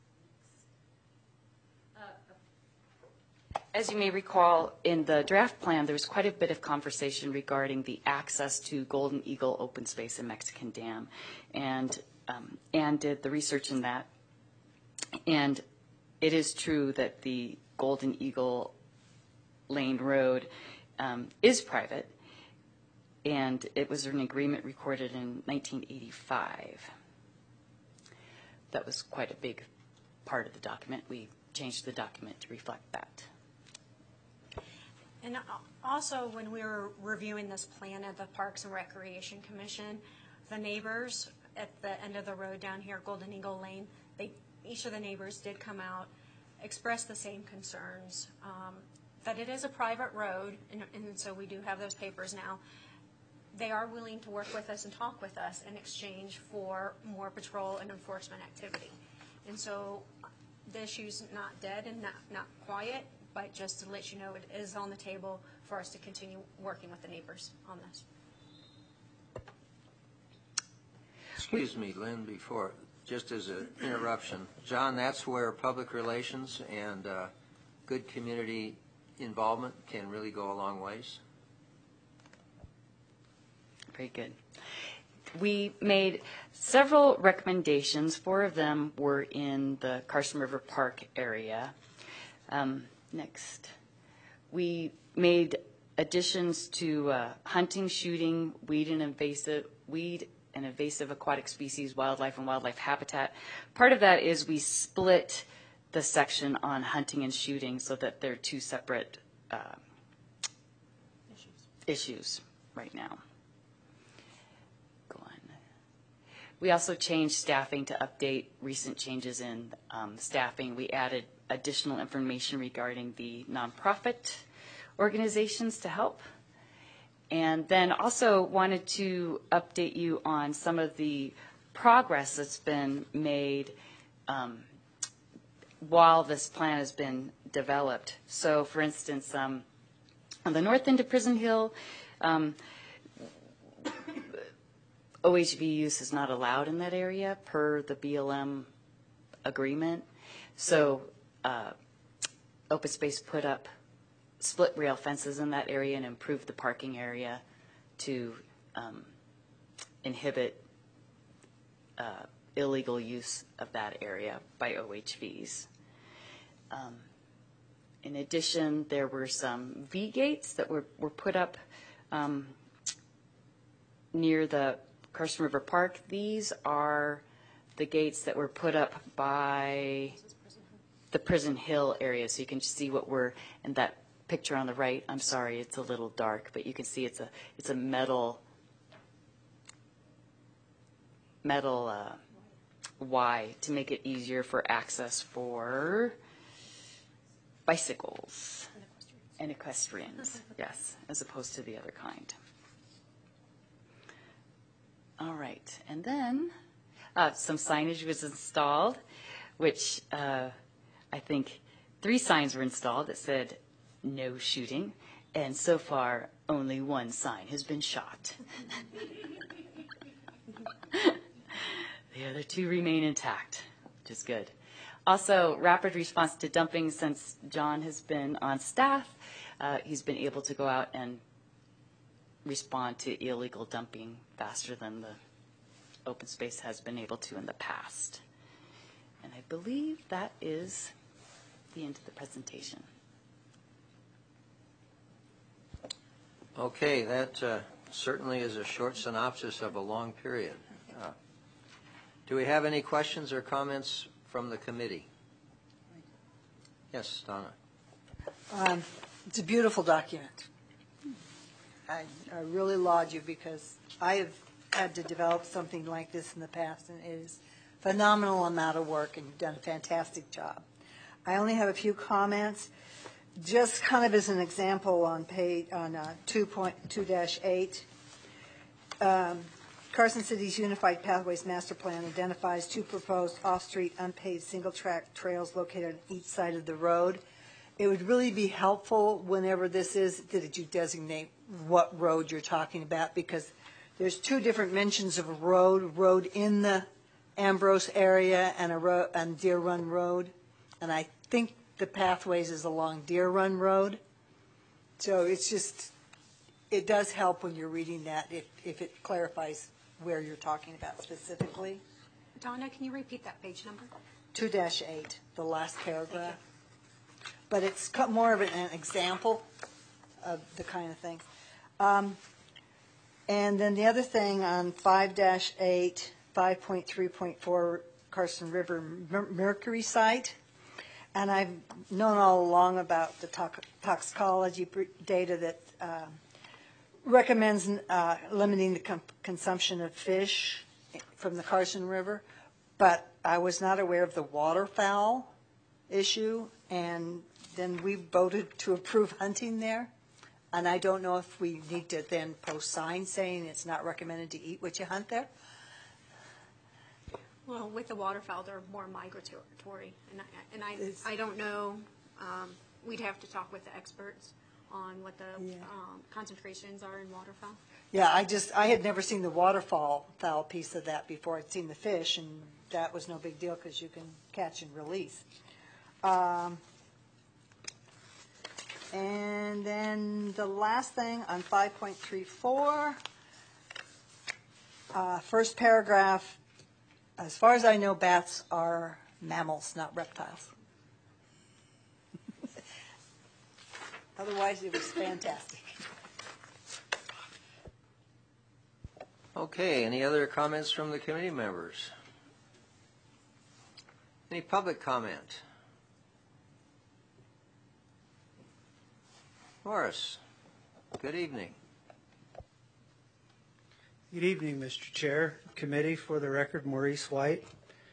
As you may recall, in the draft plan, there was quite a bit of conversation regarding the access to Golden Eagle open space in Mexican Dam. And Ann did the research in that. And it is true that the Golden Eagle Lane Road is private. And it was an agreement recorded in 1985. That was quite a big part of the document. We changed the document to reflect that. And also, when we were reviewing this plan at the Parks and Recreation Commission, the neighbors at the end of the road down here, Golden Eagle Lane, each of the neighbors did come out, express the same concerns, that it is a private road, and so we do have those papers now. They are willing to work with us and talk with us in exchange for more patrol and enforcement activity. And so the issue's not dead and not quiet, but just to let you know it is on the table for us to continue working with the neighbors on this. Excuse me, Lynn, just as an interruption. John, that's where public relations and good community involvement can really go a long ways. Very good. We made several recommendations. 4 of them were in the Carson River Park area. Next, we made additions to hunting, shooting, weed and invasive aquatic species, wildlife and wildlife habitat. Part of that is we split the section on hunting and shooting so that they're 2 separate issues right now. Go on. We also changed staffing to update recent changes in staffing. We added additional information regarding the nonprofit organizations to help. And then also wanted to update you on some of the progress that's been made while this plan has been developed. So, for instance, on the north end of Prison Hill, OHV use is not allowed in that area per the BLM agreement. So Open Space put up split rail fences in that area and improve the parking area to inhibit illegal use of that area by OHVs. In addition, there were some V-gates that were put up near the Carson River Park. These are the gates that were put up by the Prison Hill area, so you can see what we're in that picture on the right. I'm sorry, it's a little dark, but you can see it's a metal Y to make it easier for access for bicycles and equestrians, yes, as opposed to the other kind. All right, and then some signage was installed, which I think 3 signs were installed that said no shooting, and so far only 1 sign has been shot. The other 2 remain intact, which is good. Also, rapid response to dumping. Since John has been on staff, he's been able to go out and respond to illegal dumping faster than the open space has been able to in the past. And I believe that is the end of the presentation. Okay, that certainly is a short synopsis of a long period. Do we have any questions or comments from the committee? Yes, Donna. It's a beautiful document. I really laud you because I have had to develop something like this in the past, and it is a phenomenal amount of work, and you've done a fantastic job. I only have a few comments. Just kind of as an example on page 2.2-8, Carson City's Unified Pathways Master Plan identifies 2 proposed off-street unpaved single-track trails located on each side of the road. It would really be helpful whenever this is that you designate what road you're talking about, because there's 2 different mentions of a road in the Ambrose area and a road on Deer Run Road, and I think the pathways is along Deer Run Road. So it's just, it does help when you're reading that if it clarifies where you're talking about specifically. Donna, can you repeat that page number? 2-8, the last paragraph. But it's more of an example of the kind of thing. And then the other thing on 5-8, 5.3.4 Carson River Mercury site. And I've known all along about the toxicology data that recommends limiting the consumption of fish from the Carson River, but I was not aware of the waterfowl issue, and then we voted to approve hunting there, and I don't know if we need to then post signs saying it's not recommended to eat what you hunt there. Well, with the waterfowl, they're more migratory, and I don't know. We'd have to talk with the experts on what the concentrations are in waterfowl. Yeah, I had never seen the waterfowl piece of that before. I'd seen the fish, and that was no big deal because you can catch and release. And then the last thing on 5.34, first paragraph, as far as I know, bats are mammals, not reptiles. Otherwise, it was fantastic. Okay, any other comments from the committee members? Any public comment? Morris, good evening. Good evening, Mr. Chair, Committee. For the record, Maurice White.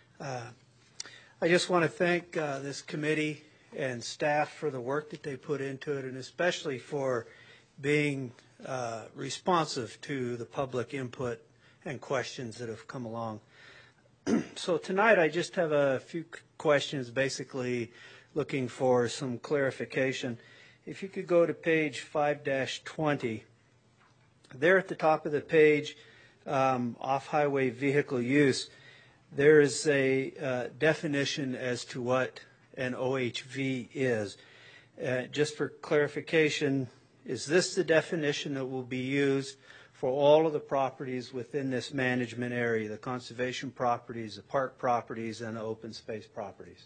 I just want to thank this committee and staff for the work that they put into it, and especially for being responsive to the public input and questions that have come along. So tonight I just have a few questions, basically looking for some clarification. If you could go to page 5-20. There at the top of the page, off-highway vehicle use, there is a definition as to what an OHV is. Just for clarification, is this the definition that will be used for all of the properties within this management area, the conservation properties, the park properties, and the open space properties?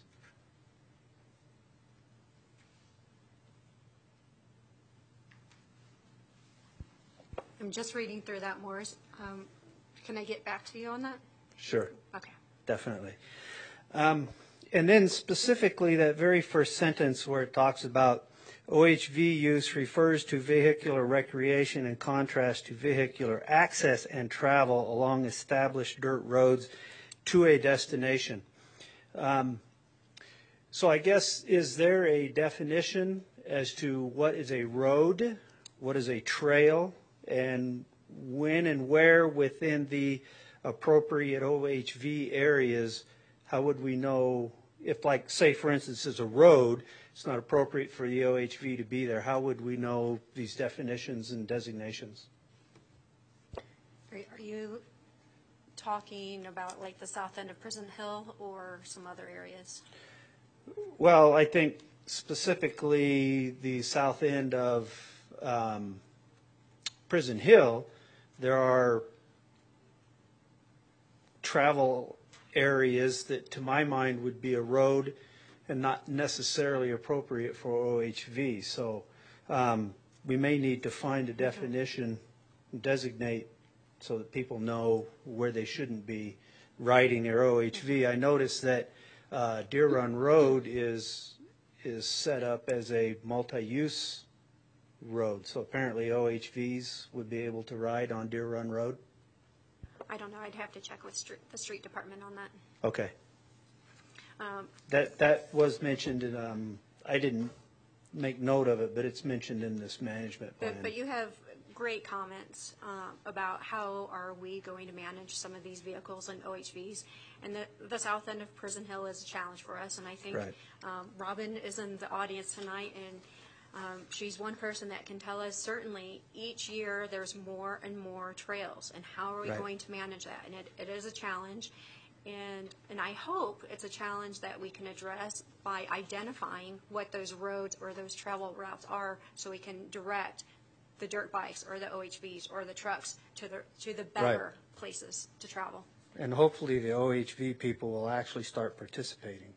I'm just reading through that, Morris. Can I get back to you on that? Sure. Okay. Definitely. And then specifically that very first sentence where it talks about OHV use refers to vehicular recreation in contrast to vehicular access and travel along established dirt roads to a destination. So I guess, is there a definition as to what is a road, what is a trail, and when and where within the appropriate OHV areas, how would we know if, like, say, for instance, is a road, it's not appropriate for the OHV to be there, how would we know these definitions and designations? Are you talking about like the south end of Prison Hill or some other areas? Well, I think specifically the south end of Prison Hill, there are travel areas that to my mind would be a road and not necessarily appropriate for OHV. So we may need to find a definition and designate so that people know where they shouldn't be riding their OHV. I noticed that Deer Run Road is set up as a multi-use road. So apparently OHVs would be able to ride on Deer Run Road. I don't know. I'd have to check with the street department on that. Okay. That was mentioned in, I didn't make note of it, but it's mentioned in this management plan. But you have great comments about how are we going to manage some of these vehicles and OHVs. And the south end of Prison Hill is a challenge for us. And I think Right. Robin is in the audience tonight, and she's one person that can tell us certainly each year there's more and more trails. And how are we Right. going to manage that? And it is a challenge. And I hope it's a challenge that we can address by identifying what those roads or those travel routes are, so we can direct the dirt bikes or the OHVs or the trucks to the better places to travel. And hopefully the OHV people will actually start participating.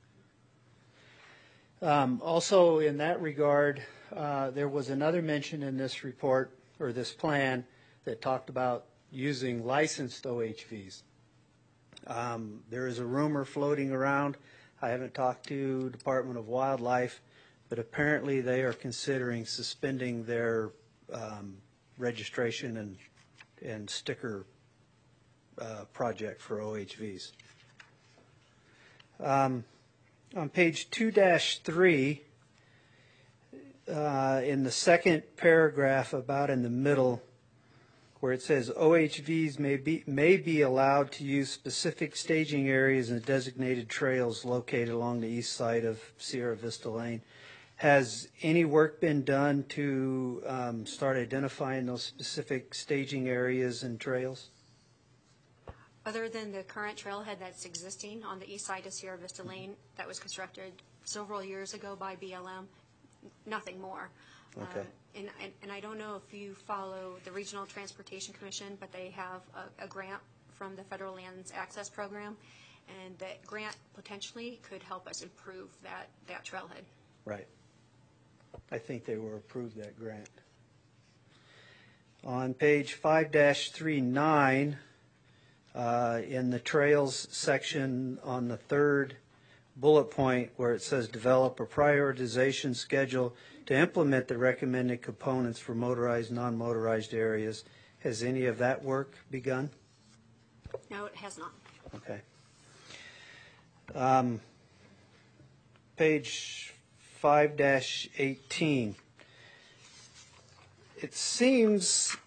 Also in that regard, there was another mention in this report or this plan that talked about using licensed OHVs. There is a rumor floating around. I haven't talked to Department of Wildlife, but apparently they are considering suspending their registration and sticker project for OHVs. On page 2-3, in the second paragraph about in the middle, where it says OHVs may be allowed to use specific staging areas and designated trails located along the east side of Sierra Vista Lane. Has any work been done to start identifying those specific staging areas and trails? Other than the current trailhead that's existing on the east side of Sierra Vista Lane that was constructed several years ago by BLM, nothing more. Okay. And I don't know if you follow the Regional Transportation Commission, but they have a grant from the Federal Lands Access Program, and that grant potentially could help us improve that trailhead. Right. I think they were approved that grant. On page 5-39, in the trails section on the third bullet point where it says develop a prioritization schedule to implement the recommended components for motorized, non-motorized areas. Has any of that work begun? No, it has not. Okay. Page 5-18. It seems,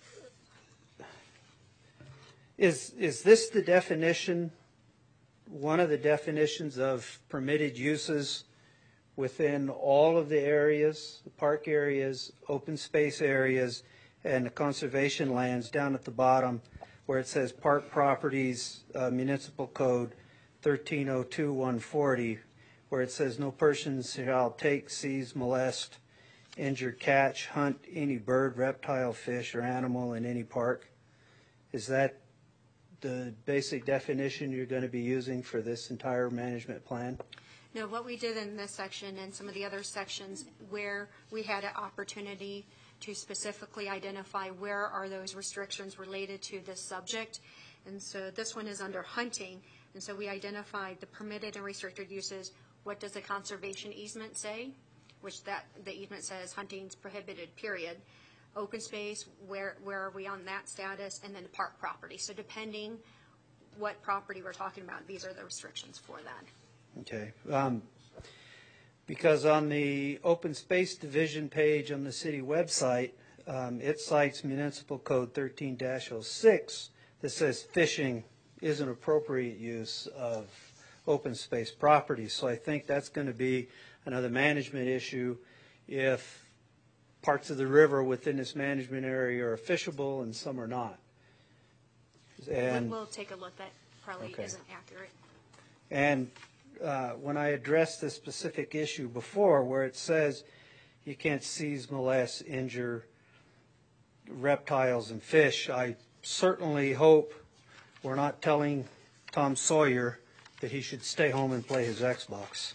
is this the definition, one of the definitions of permitted uses within all of the areas, the park areas, open space areas, and the conservation lands down at the bottom where it says park properties, municipal code 1302-140, where it says no person shall take, seize, molest, injure, catch, hunt any bird, reptile, fish, or animal in any park. Is that the basic definition you're going to be using for this entire management plan? No, what we did in this section and some of the other sections where we had an opportunity to specifically identify where are those restrictions related to this subject. And so this one is under hunting. And so we identified the permitted and restricted uses. What does the conservation easement say? Which the easement says hunting's prohibited, period. Open space, where are we on that status? And then park property. So depending what property we're talking about, these are the restrictions for that. Okay. Because on the open space division page on the city website, it cites Municipal Code 13-06 that says fishing is an appropriate use of open space property. So I think that's going to be another management issue if parts of the river within this management area are fishable and some are not. And We'll take a look. That probably isn't accurate. And when I addressed this specific issue before, where it says you can't seize, molest, injure reptiles and fish, I certainly hope we're not telling Tom Sawyer that he should stay home and play his Xbox.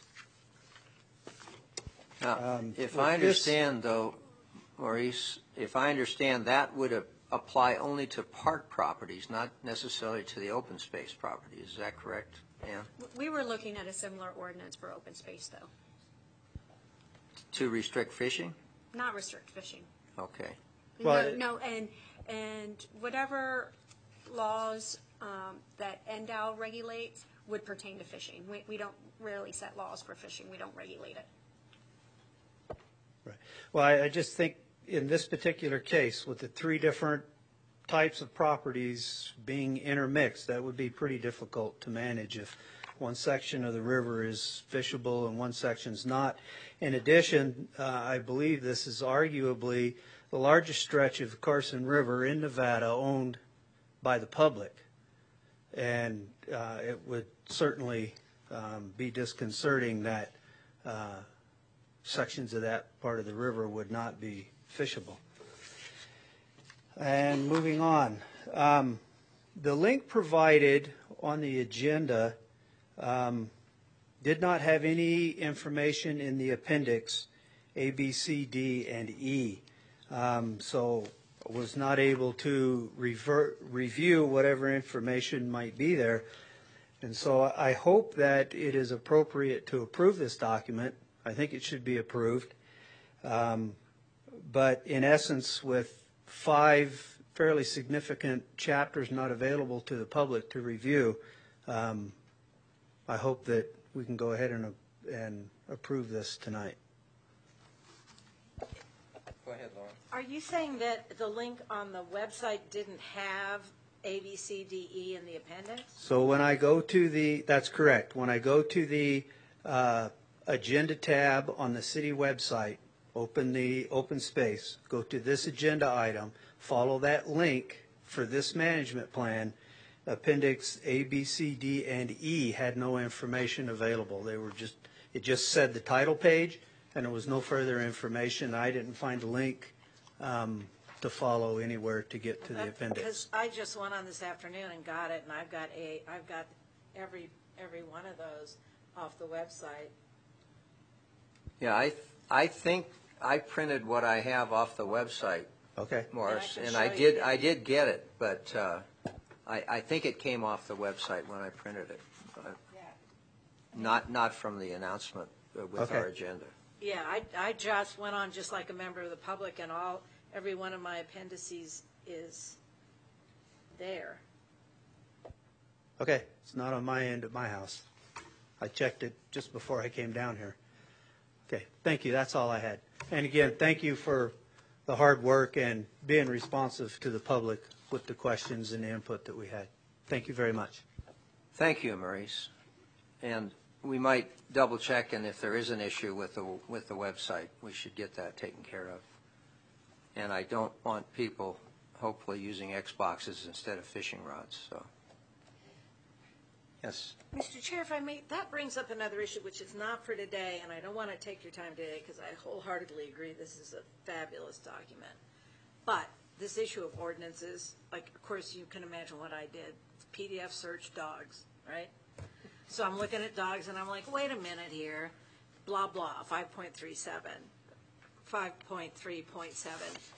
Now, if I understand, though, Maurice, if I understand, that would apply only to park properties, not necessarily to the open space property. Is that correct, Ann? We were looking at a similar ordinance for open space, though. To restrict fishing? Not restrict fishing. Okay. No, and whatever laws that NDOW regulates would pertain to fishing. We don't really set laws for fishing. We don't regulate it. Right. Well, I just think in this particular case, with the three different types of properties being intermixed, that would be pretty difficult to manage if one section of the river is fishable and one section's not. In addition, I believe this is arguably the largest stretch of the Carson River in Nevada owned by the public. And it would certainly be disconcerting that sections of that part of the river would not be fishable. And moving on, the link provided on the agenda did not have any information in the appendix A, B, C, D, and E. So I was not able to review whatever information might be there. And so I hope that it is appropriate to approve this document. I think it should be approved. But in essence, with 5 fairly significant chapters not available to the public to review, I hope that we can go ahead and approve this tonight. Go ahead, Laura. Are you saying that the link on the website didn't have A, B, C, D, E in the appendix? So when I go to that's correct. When I go to the agenda tab on the city website, open the open space, go to this agenda item, follow that link for this management plan, appendix A, B, C, D, and E had no information available. It just said the title page, and there was no further information. I didn't find a link to follow anywhere to get to the appendix. Because I just went on this afternoon and got it, and I've got every one of those off the website. Yeah, I think I printed what I have off the website, okay, Morris, and I did get it, but I think it came off the website when I printed it, not from the announcement with our agenda. Yeah, I just went on just like a member of the public, and every one of my appendices is there. Okay, it's not on my end at my house. I checked it just before I came down here. Okay, thank you. That's all I had. And again, thank you for the hard work and being responsive to the public with the questions and the input that we had. Thank you very much. Thank you, Maurice. And we might double check, and if there is an issue with the website, we should get that taken care of. And I don't want people hopefully using Xboxes instead of fishing rods. So Yes. Mr. Chair, if I may, that brings up another issue, which is not for today, and I don't want to take your time today because I wholeheartedly agree this is a fabulous document. But this issue of ordinances, like, of course, you can imagine what I did. PDF search dogs, right? So I'm looking at dogs, and I'm like, wait a minute here. Blah, blah, 5.37, 5.3.7.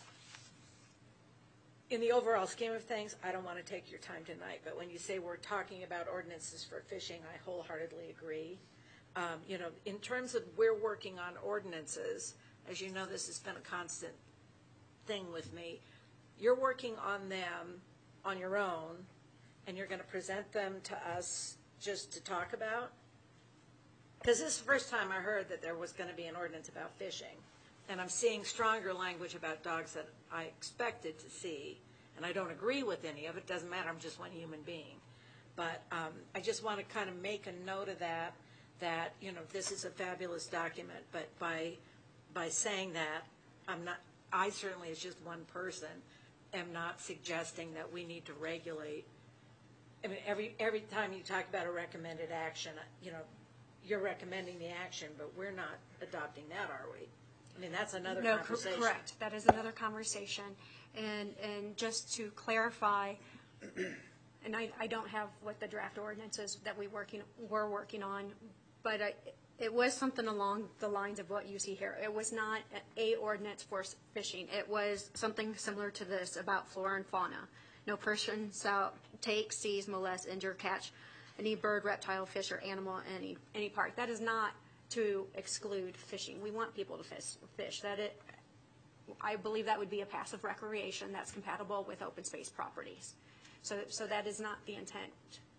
In the overall scheme of things, I don't want to take your time tonight, but when you say we're talking about ordinances for fishing, I wholeheartedly agree. You know, in terms of we're working on ordinances, as you know, this has been a constant thing with me. You're working on them on your own, and you're going to present them to us just to talk about? Because this is the first time I heard that there was going to be an ordinance about fishing. And I'm seeing stronger language about dogs that I expected to see. And I don't agree with any of it. Doesn't matter. I'm just one human being. But I just want to kind of make a note of that, you know, this is a fabulous document. But by saying that, I certainly, as just one person, am not suggesting that we need to regulate. I mean, every time you talk about a recommended action, you know, you're recommending the action, but we're not adopting that, are we? I mean, that's another conversation. Correct. That is another conversation. And just to clarify, and I don't have what the draft ordinance is that we're working on, but it was something along the lines of what you see here. It was not a ordinance for fishing. It was something similar to this about flora and fauna. No person shall take, seize, molest, injure, catch any bird, reptile, fish, or animal in any park. That is not to exclude fishing. We want people to fish. I believe that would be a passive recreation that's compatible with open space properties. So that is not the intent,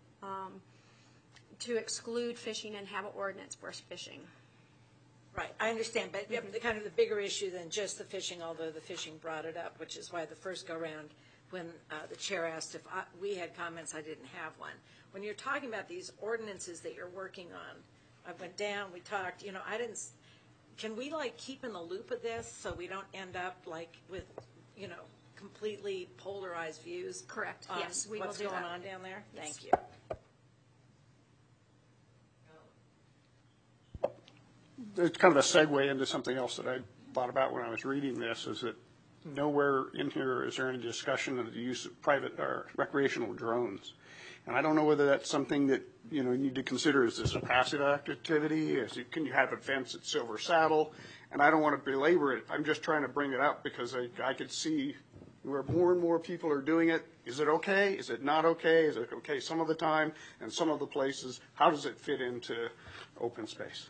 to exclude fishing and have an ordinance for fishing. Right, I understand, but the kind of the bigger issue than just the fishing, although the fishing brought it up, which is why the first go-round, when the chair asked if we had comments, I didn't have one. When you're talking about these ordinances that you're working on, I went down, we talked, you know, can we like keep in the loop of this so we don't end up like with, you know, completely polarized views? Correct, yes, we will do that. What's going on down there? Yes. Thank you. It's kind of a segue into something else that I thought about when I was reading this, is that nowhere in here is there any discussion of the use of private or recreational drones. And I don't know whether that's something that, you know, you need to consider. Is this a passive activity? Can you have events at Silver Saddle? And I don't want to belabor it. I'm just trying to bring it up because I could see where more and more people are doing it. Is it okay? Is it not okay? Is it okay some of the time and some of the places? How does it fit into open space?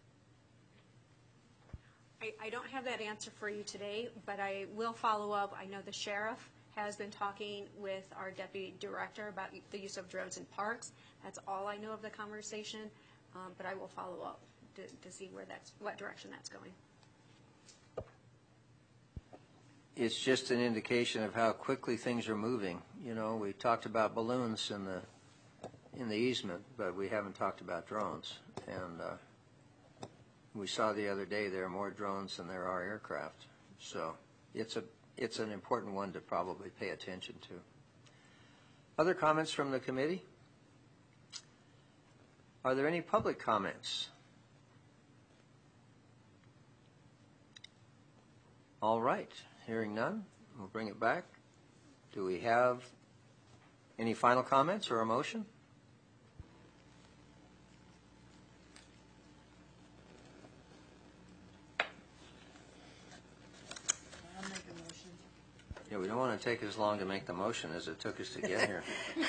I don't have that answer for you today, but I will follow up. I know the sheriff has been talking with our deputy director about the use of drones in parks. That's all I know of the conversation, but I will follow up to see what direction that's going. It's just an indication of how quickly things are moving. You know, we talked about balloons in the easement, but we haven't talked about drones. And we saw the other day there are more drones than there are aircraft. So it's an important one to probably pay attention to. Other comments from the committee? Are there any public comments? All right, hearing none, we'll bring it back. Do we have any final comments or a motion? Yeah, we don't want to take as long to make the motion as it took us to get here.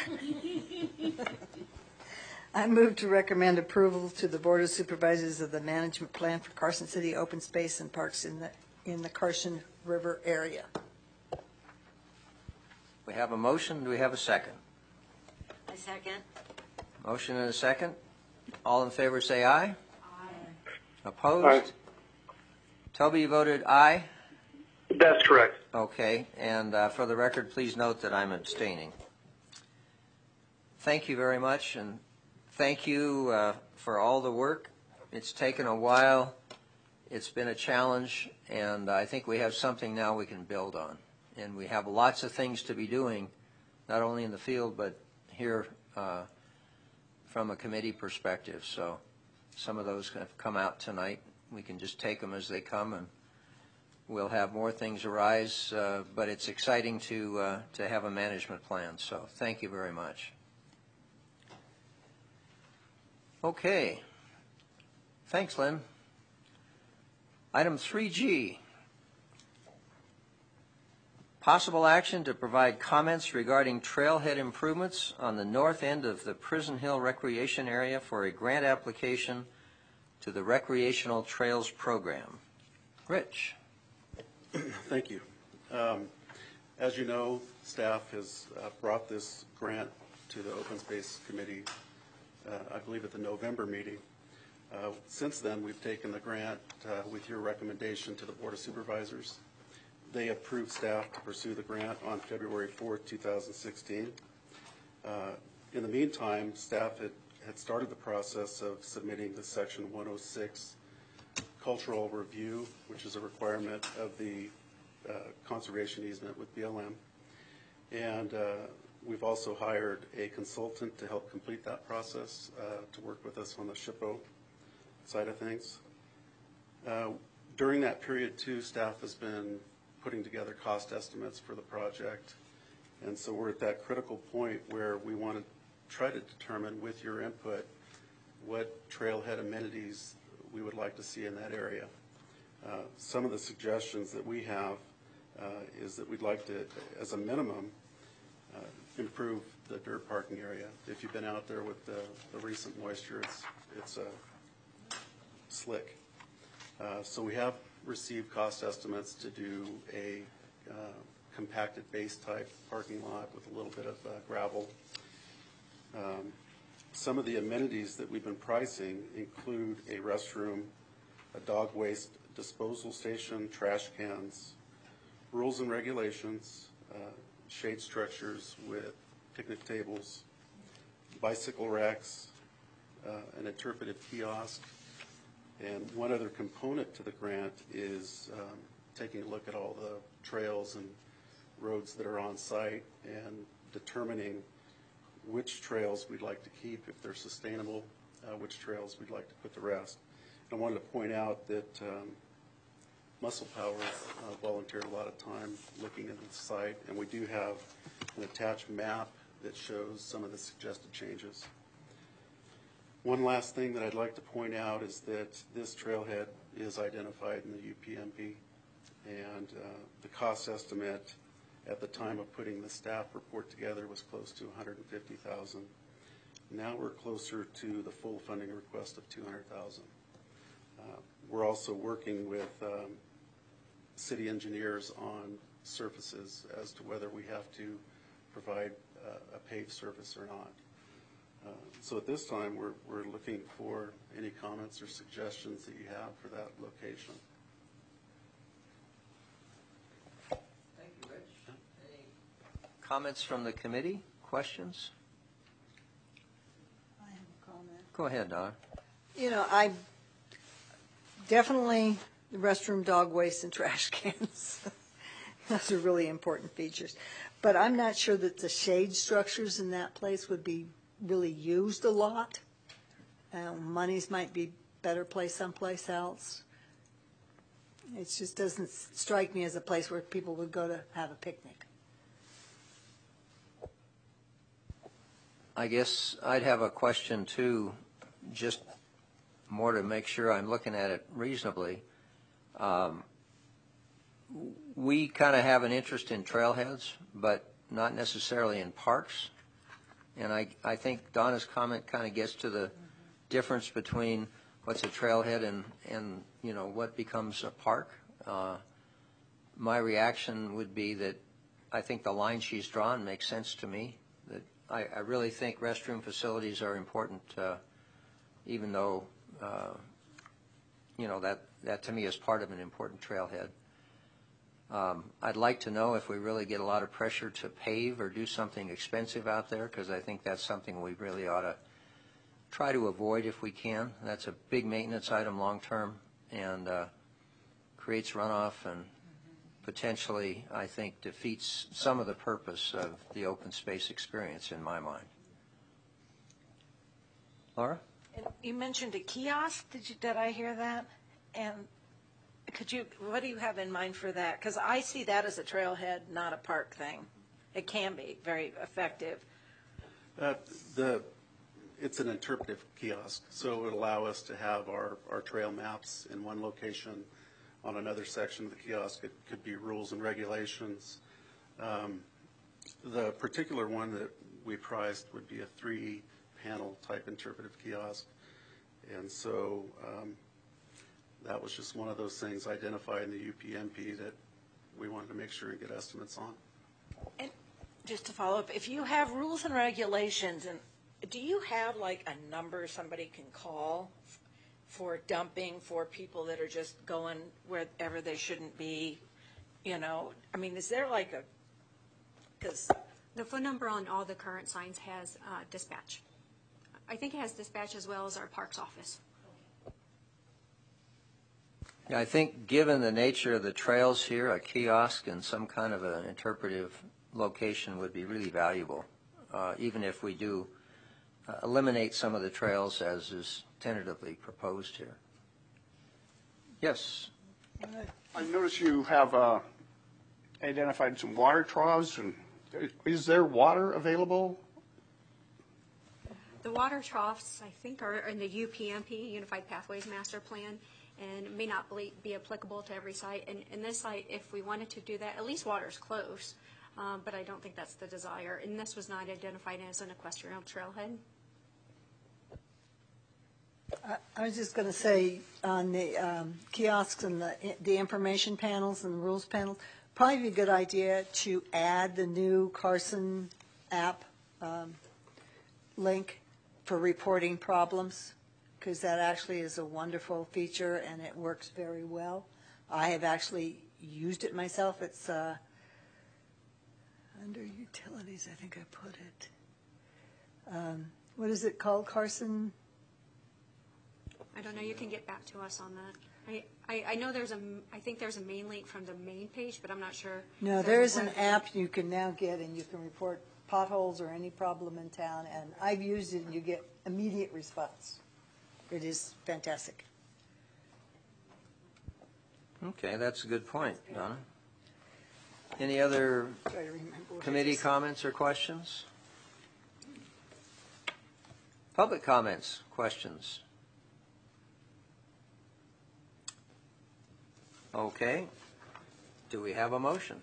I move to recommend approval to the Board of Supervisors of the management plan for Carson City open space and parks in the Carson River area. We have a motion. Do we have a second? I second. Motion and a second. All in favor say aye. Aye. Opposed? Aye. Toby, you voted aye? That's correct. Okay, and for the record, please note that I'm abstaining. Thank you very much, and thank you for all the work. It's taken a while. It's been a challenge, and I think we have something now we can build on. And we have lots of things to be doing, not only in the field, but here from a committee perspective. So some of those have come out tonight. We can just take them as they come, and we'll have more things arise. But it's exciting to have a management plan. So thank you very much. Okay. Thanks, Lynn. Item 3G. Possible action to provide comments regarding trailhead improvements on the north end of the Prison Hill Recreation Area for a grant application to the Recreational Trails Program. Rich. Thank you. As you know, staff has brought this grant to the Open Space Committee, I believe at the November meeting. Since then, we've taken the grant with your recommendation to the Board of Supervisors. They approved staff to pursue the grant on February 4th, 2016. In the meantime, staff had started the process of submitting the Section 106 cultural review, which is a requirement of the conservation easement with BLM. And we've also hired a consultant to help complete that process to work with us on the SHPO side of things. During that period, too, staff has been putting together cost estimates for the project. And so we're at that critical point where we want to try to determine with your input what trailhead amenities we would like to see in that area. Some of the suggestions that we have is that we'd like to, as a minimum, improve the dirt parking area. If you've been out there with the recent moisture, it's slick. So we have received cost estimates to do a compacted base type parking lot with a little bit of gravel. Some of the amenities that we've been pricing include a restroom, a dog waste disposal station, trash cans, rules and regulations, shade structures with picnic tables, bicycle racks, an interpretive kiosk. And one other component to the grant is taking a look at all the trails and roads that are on site and determining which trails we'd like to keep if they're sustainable, which trails we'd like to put to rest. I wanted to point out that Muscle Power volunteered a lot of time looking at the site, and we do have an attached map that shows some of the suggested changes. One last thing that I'd like to point out is that this trailhead is identified in the UPMP, and the cost estimate at the time of putting the staff report together was close to $150,000. Now we're closer to the full funding request of $200,000. We're also working with city engineers on surfaces as to whether we have to provide a paved surface or not. So at this time, we're looking for any comments or suggestions that you have for that location. Thank you, Rich. Any comments from the committee? Questions? I have a comment. Go ahead, Donna. You know, I definitely the restroom, dog waste, and trash cans. Those are really important features. But I'm not sure that the shade structures in that place would be really used a lot. Monies might be better placed someplace else. It just doesn't strike me as a place where people would go to have a picnic. I guess I'd have a question too, just more to make sure I'm looking at it reasonably. We kind of have an interest in trailheads, but not necessarily in parks. And I think Donna's comment kind of gets to the difference between what's a trailhead and you know what becomes a park. My reaction would be that I think the line she's drawn makes sense to me. That I really think restroom facilities are important, even though you know that to me is part of an important trailhead. I'd like to know if we really get a lot of pressure to pave or do something expensive out there, because I think that's something we really ought to try to avoid if we can. That's a big maintenance item long term and creates runoff and potentially, I think, defeats some of the purpose of the open space experience in my mind. Laura? And you mentioned a kiosk. Did I hear that? And what do you have in mind for that? Because I see that as a trailhead, not a park thing. It can be very effective. It's an interpretive kiosk, so it would allow us to have our trail maps in one location. On another section of the kiosk, it could be rules and regulations. The particular one that we priced would be a 3-panel type interpretive kiosk. And so that was just one of those things identified in the UPMP that we wanted to make sure and get estimates on. And just to follow up, if you have rules and regulations, and do you have like a number somebody can call for dumping for people that are just going wherever they shouldn't be? You know, I mean, is there like a, because the phone number on all the current signs has dispatch. I think it has dispatch as well as our parks office. Yeah, I think given the nature of the trails here, a kiosk and some kind of an interpretive location would be really valuable, even if we do eliminate some of the trails as is tentatively proposed here. Yes? I notice you have identified some water troughs, and is there water available? The water troughs, I think, are in the UPMP, Unified Pathways Master Plan, and may not be applicable to every site. And in this site, if we wanted to do that, at least water's close, but I don't think that's the desire. And this was not identified as an equestrian trailhead. I was just going to say on the kiosks and the information panels and the rules panels, probably be a good idea to add the new Carson app link for reporting problems, because that actually is a wonderful feature and it works very well. I have actually used it myself. It's under utilities, I think I put it. What is it called, Carson? I don't know. You can get back to us on that. I know I think there's a main link from the main page, but I'm not sure. No, there is an app you can now get, and you can report potholes or any problem in town, and I've used it, and you get immediate response. It is fantastic. Okay, that's a good point, Donna. Any other committee comments or questions? Public comments, questions? Okay. Do we have a motion?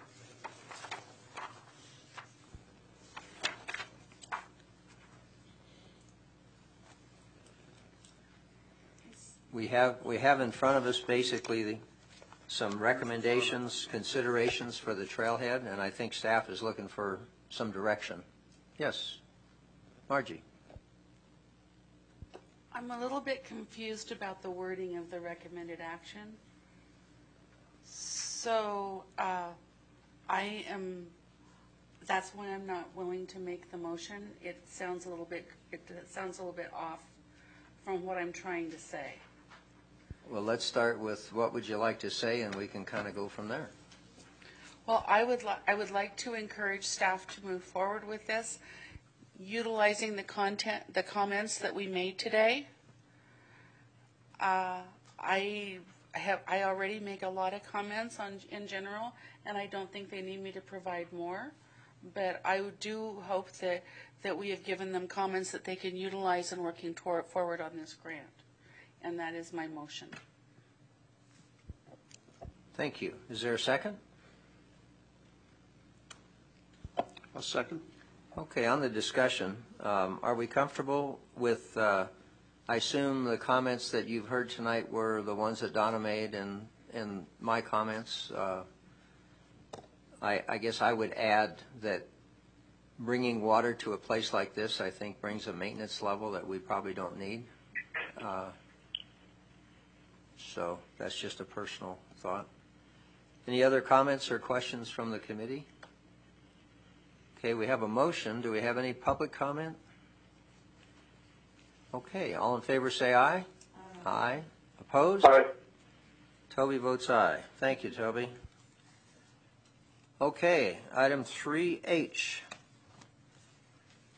We have in front of us basically some recommendations, considerations for the trailhead, and I think staff is looking for some direction. Yes, Margie. I'm a little bit confused about the wording of the recommended action. So that's why I'm not willing to make the motion. It sounds a little bit off from what I'm trying to say. Well, let's start with what would you like to say, and we can kind of go from there. Well, I would like to encourage staff to move forward with this, utilizing the comments that we made today. I already make a lot of comments in general, and I don't think they need me to provide more. But I do hope that we have given them comments that they can utilize in working forward on this grant. And that is my motion. Thank you. Is there a second? A second. Okay, on the discussion, are we comfortable with, I assume the comments that you've heard tonight were the ones that Donna made and my comments. I guess I would add that bringing water to a place like this, I think, brings a maintenance level that we probably don't need. So that's just a personal thought. Any other comments or questions from the committee? Okay, we have a motion. Do we have any public comment? Okay, all in favor say aye. Aye. Opposed? Aye. Toby votes aye. Thank you, Toby. Okay, item 3H.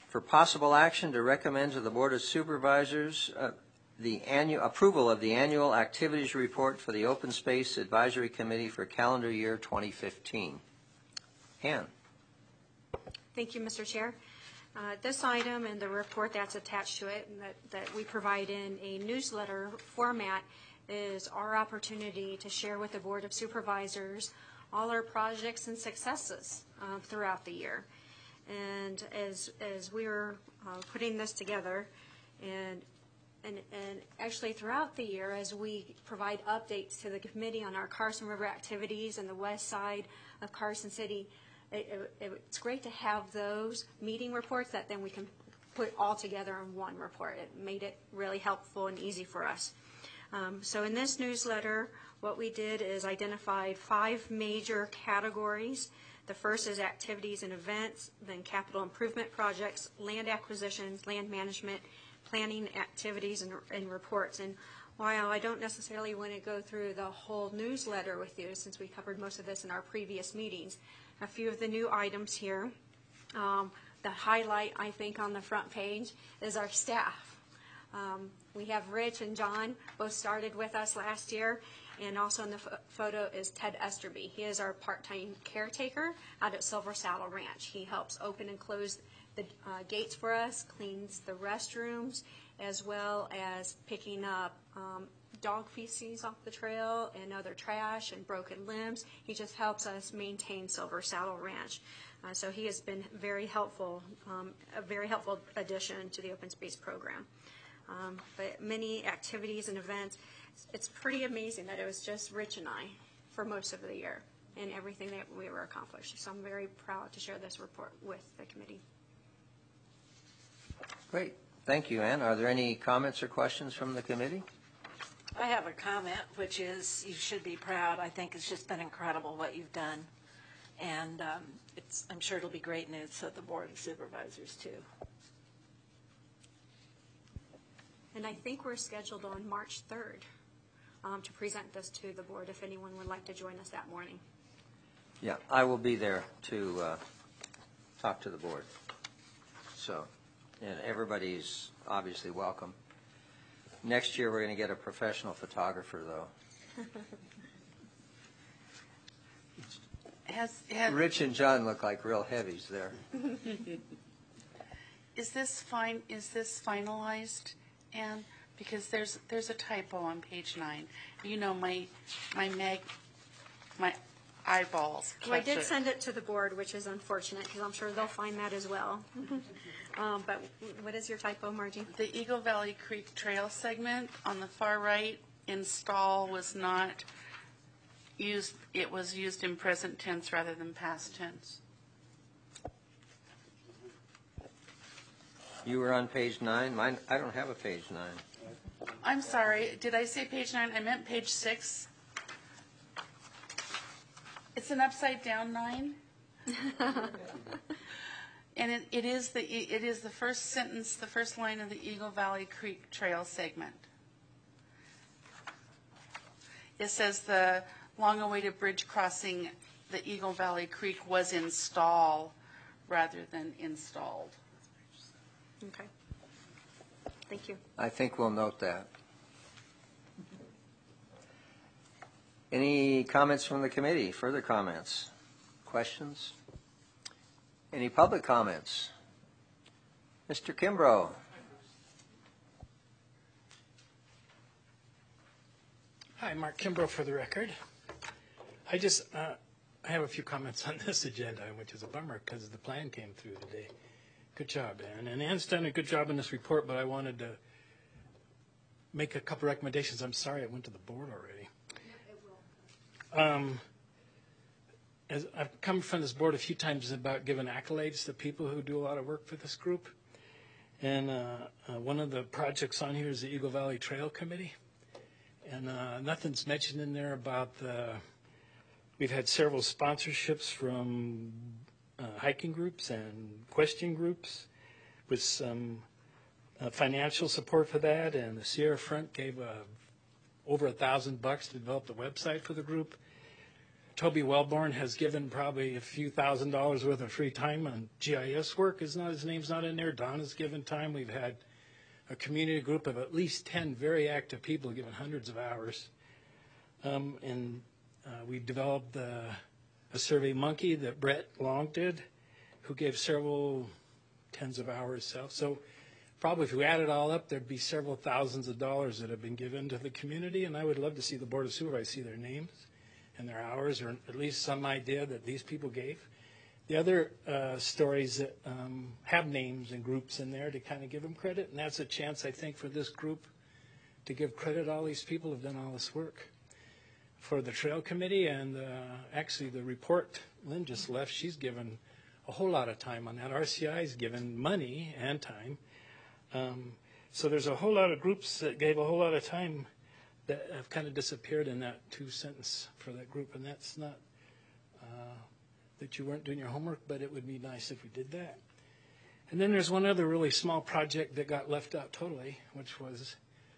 for possible action to recommend to the Board of Supervisors the approval of the annual activities report for the Open Space Advisory Committee for calendar year 2015. Ann. Thank you, Mr. Chair. This item and the report that's attached to it and that we provide in a newsletter format is our opportunity to share with the Board of Supervisors all our projects and successes throughout the year. And as we were putting this together, and actually throughout the year, as we provide updates to the committee on our Carson River activities and the west side of Carson City, it's great to have those meeting reports that then we can put all together in one report. It made it really helpful and easy for us. So in this newsletter, what we did is identified 5 major categories. The first is activities and events, then capital improvement projects, land acquisitions, land management, planning activities, and reports. And while I don't necessarily want to go through the whole newsletter with you, since we covered most of this in our previous meetings, a few of the new items here. The highlight, I think, on the front page is our staff. We have Rich and John, both started with us last year, and also in the photo is Ted Esterby. He is our part-time caretaker out at Silver Saddle Ranch. He helps open and close the gates for us, cleans the restrooms, as well as picking up dog feces off the trail and other trash and broken limbs. He just helps us maintain Silver Saddle Ranch. So he has been very helpful, a very helpful addition to the open space program. But many activities and events, it's pretty amazing that it was just Rich and I for most of the year and everything that we were accomplished. So I'm very proud to share this report with the committee. Great. Thank you, Ann. Are there any comments or questions from the committee? I have a comment, which is you should be proud. I think it's just been incredible what you've done. And I'm sure it'll be great news to the Board of Supervisors, too. And I think we're scheduled on March 3rd to present this to the board if anyone would like to join us that morning. Yeah, I will be there to talk to the board. So, and everybody's obviously welcome. Next year we're going to get a professional photographer, though. Rich and John look like real heavies there. Is this finalized, Ann? Because there's a typo on page 9. You know, my eyeballs. Well, I did send it to the board, which is unfortunate because I'm sure they'll find that as well. But what is your typo, Margie? The Eagle Valley Creek Trail segment on the far right, install was not used. It was used in present tense rather than past tense. You were on page 9. Mine, I don't have a page 9. I'm sorry. Did I say page 9? I meant page 6. It's an upside down 9. And it is the first sentence, the first line of the Eagle Valley Creek Trail segment. It says the long-awaited bridge crossing the Eagle Valley Creek was installed rather than installed. Okay. Thank you. I think we'll note that. Any comments from the committee? Further comments? Questions? Any public comments? Mr. Kimbrough. Hi, Mark Kimbrough for the record. I have a few comments on this agenda, which is a bummer because the plan came through today. Good job, Ann. And Ann's done a good job in this report, but I wanted to make a couple recommendations. I'm sorry it went to the board already. As I've come from this board a few times about giving accolades to people who do a lot of work for this group. And one of the projects on here is the Eagle Valley Trail Committee. And nothing's mentioned in there about we've had several sponsorships from hiking groups and question groups with some financial support for that. And the Sierra Front gave over $1,000 to develop the website for the group. Toby Wellborn has given probably a few $1,000s worth of free time on GIS work. His name's not in there. Don has given time. We've had a community group of at least 10 very active people given hundreds of hours. We developed a survey monkey that Brett Long did, who gave several tens of hours. So probably if we add it all up, there'd be several thousands of dollars that have been given to the community, and I would love to see the Board of Supervisors see their names and their hours, or at least some idea that these people gave. The other stories that have names and groups in there to kind of give them credit, and that's a chance, I think, for this group to give credit to all these people who have done all this work. For the Trail Committee, and actually the report, Lynn just left, she's given a whole lot of time on that. RCI's given money and time. So there's a whole lot of groups that gave a whole lot of time that have kind of disappeared in that 2-sentence for that group, and that's not that you weren't doing your homework, but it would be nice if we did that. And then there's one other really small project that got left out totally, which was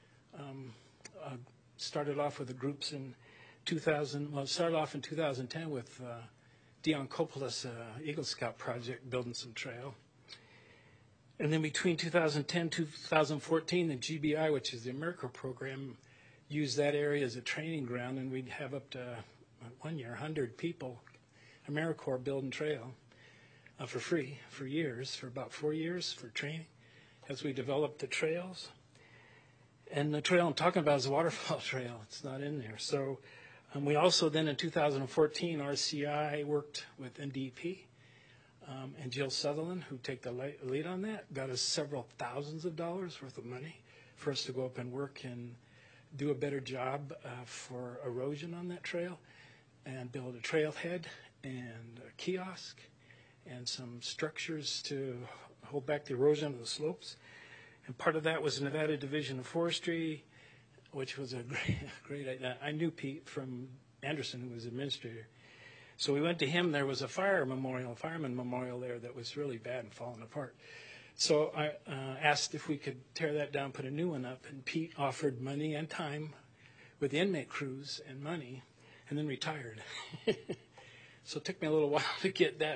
started off with the groups in 2000. Well, it started off in 2010 with Dion Coppola's Eagle Scout project, building some trail. And then between 2010 and 2014, the GBI, which is the AmeriCorps program, used that area as a training ground, and we'd have up to 1 year, 100 people, AmeriCorps building trail for free for years, for about 4 years for training as we developed the trails. And the trail I'm talking about is the waterfall trail. It's not in there. So we also then in 2014, RCI worked with NDEP and Jill Sutherland, who take the lead on that, got us several thousands of dollars worth of money for us to go up and work and do a better job for erosion on that trail and build a trailhead and a kiosk and some structures to hold back the erosion of the slopes. And part of that was Nevada Division of Forestry, which was a great idea. I knew Pete from Anderson, who was administrator. So we went to him. There was a fireman memorial there that was really bad and falling apart. So I asked if we could tear that down, put a new one up, and Pete offered money and time with the inmate crews and money, and then retired. So it took me a little while to get that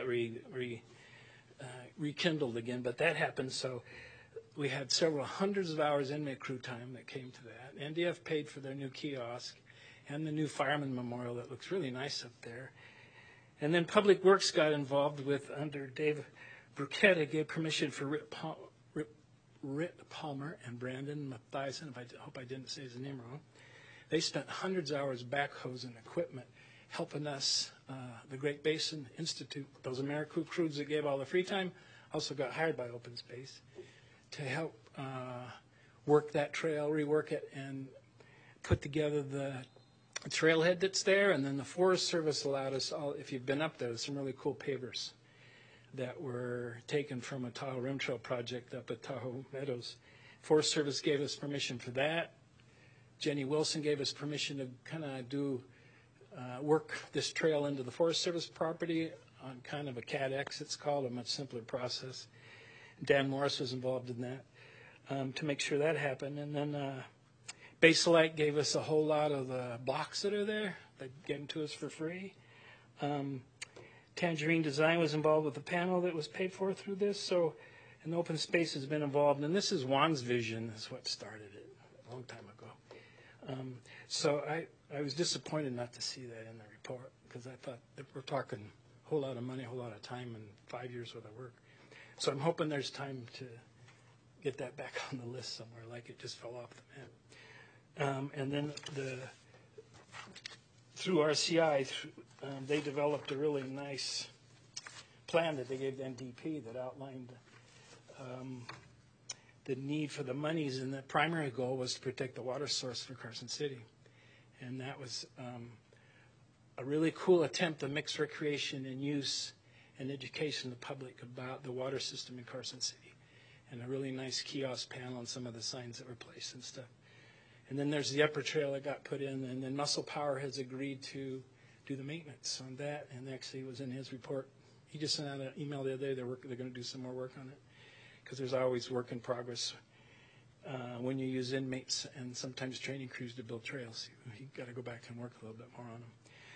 rekindled again, but that happened. So we had several hundreds of hours inmate crew time that came to that. NDF paid for their new kiosk and the new fireman memorial that looks really nice up there. And then Public Works got involved with, under Dave Bruchetta, gave permission for Rit Palmer and Brandon Matthiessen, I hope I didn't say his name wrong. They spent hundreds of hours backhoes equipment helping us, the Great Basin Institute, those AmeriCorps crews that gave all the free time, also got hired by Open Space to help work that trail, rework it, and put together the trailhead that's there. And then the Forest Service allowed us all, if you've been up there, there's some really cool pavers that were taken from a Tahoe Rim Trail project up at Tahoe Meadows. Forest Service gave us permission for that. Jenny Wilson gave us permission to kind of do work this trail into the Forest Service property on kind of a CADX, it's called, a much simpler process. Dan Morris was involved in that to make sure that happened. And then Baselite gave us a whole lot of the blocks that are there. They gave them to us for free. Tangerine Design was involved with the panel that was paid for through this. So, and Open Space has been involved. And this is Juan's vision, is what started it a long time ago. So I was disappointed not to see that in the report, because I thought that we're talking a whole lot of money, a whole lot of time, and 5 years worth of work. So I'm hoping there's time to get that back on the list somewhere, like it just fell off the map. And then through RCI, they developed a really nice plan that they gave the NDP that outlined the need for the monies, and the primary goal was to protect the water source for Carson City. And that was a really cool attempt to mix recreation and use and education to the public about the water system in Carson City, and a really nice kiosk panel and some of the signs that were placed and stuff. And then there's the upper trail that got put in, and then Muscle Power has agreed to do the maintenance on that, and actually it was in his report. He just sent out an email the other day. They're going to do some more work on it, because there's always work in progress when you use inmates and sometimes training crews to build trails. You've got to go back and work a little bit more on them.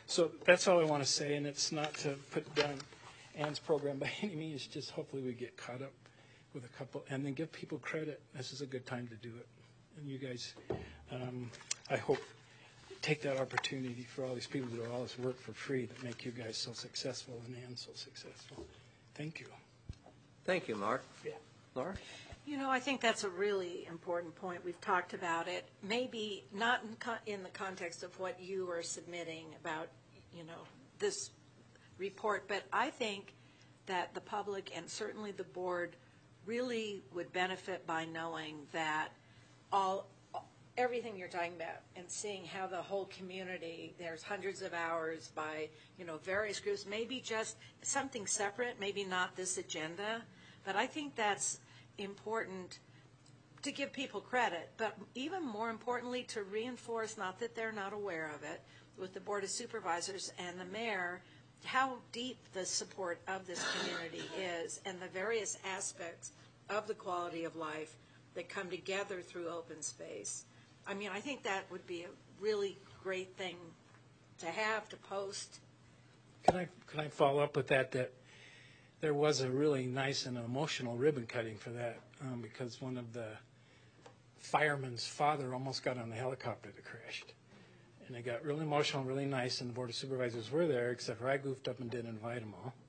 So that's all I want to say, and it's not to put down Ann's program by any means, just hopefully we get caught up with a couple, and then give people credit. This is a good time to do it. And you guys, I hope, take that opportunity for all these people who do all this work for free that make you guys so successful and Ann so successful. Thank you. Thank you, Mark. Yeah. Laura? You know, I think that's a really important point. We've talked about it, maybe not in the context of what you are submitting about, you know, this report, but I think that the public and certainly the board really would benefit by knowing that everything you're talking about and seeing how the whole community, there's hundreds of hours by, you know, various groups, maybe just something separate, maybe not this agenda, but I think that's important to give people credit, but even more importantly to reinforce, not that they're not aware of it, with the Board of Supervisors and the mayor, how deep the support of this community is and the various aspects of the quality of life that come together through open space. I mean, I think that would be a really great thing to have, to post. Can I follow up with that there was a really nice and emotional ribbon cutting for that because one of the fireman's father almost got on the helicopter that crashed. And it got really emotional, really nice, and the Board of Supervisors were there, except for I goofed up and didn't invite them all.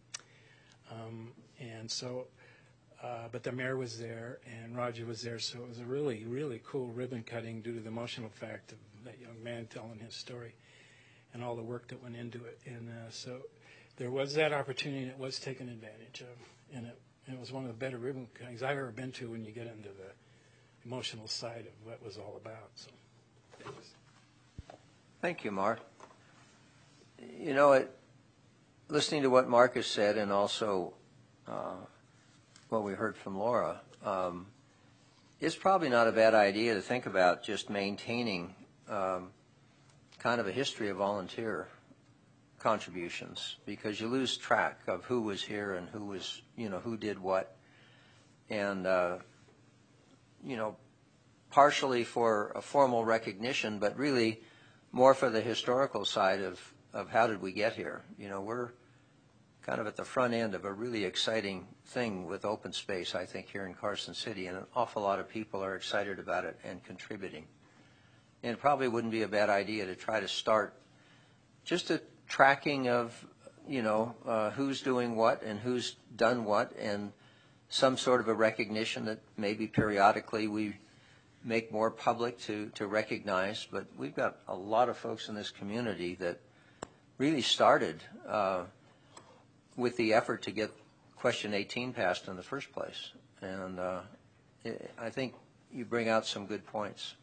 But the mayor was there, and Roger was there, so it was a really, really cool ribbon cutting due to the emotional fact of that young man telling his story and all the work that went into it. And so there was that opportunity, and it was taken advantage of. And it was one of the better ribbon cuttings I've ever been to when you get into the emotional side of what it was all about. So thanks. Thank you, Mark. You know, listening to what Marcus said and also what we heard from Laura, it's probably not a bad idea to think about just maintaining kind of a history of volunteer contributions, because you lose track of who was here and who was, you know, who did what. And, you know, partially for a formal recognition, but really more for the historical side of how did we get here. You know, we're kind of at the front end of a really exciting thing with open space, I think, here in Carson City, and an awful lot of people are excited about it and contributing. And it probably wouldn't be a bad idea to try to start just a tracking of, you know, who's doing what and who's done what, and some sort of a recognition that maybe periodically we make more public to recognize. But we've got a lot of folks in this community that really started with the effort to get Question 18 passed in the first place. And I think you bring out some good points.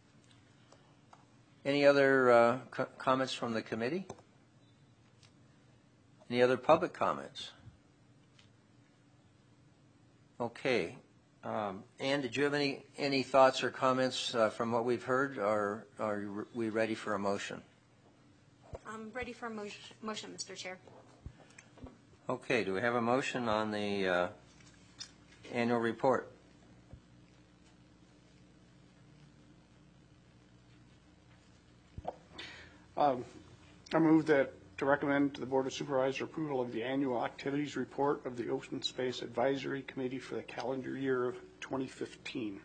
Any other comments from the committee? Any other public comments? Okay. Ann, did you have any thoughts or comments from what we've heard, or are we ready for a motion? I'm ready for a motion, Mr. Chair. Okay. Do we have a motion on the annual report? I move that to recommend to the Board of Supervisors approval of the annual activities report of the Open Space Advisory Committee for the calendar year of 2015.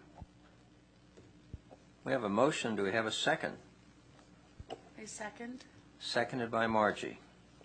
We have a motion. Do we have a second? A second. Seconded by Margie.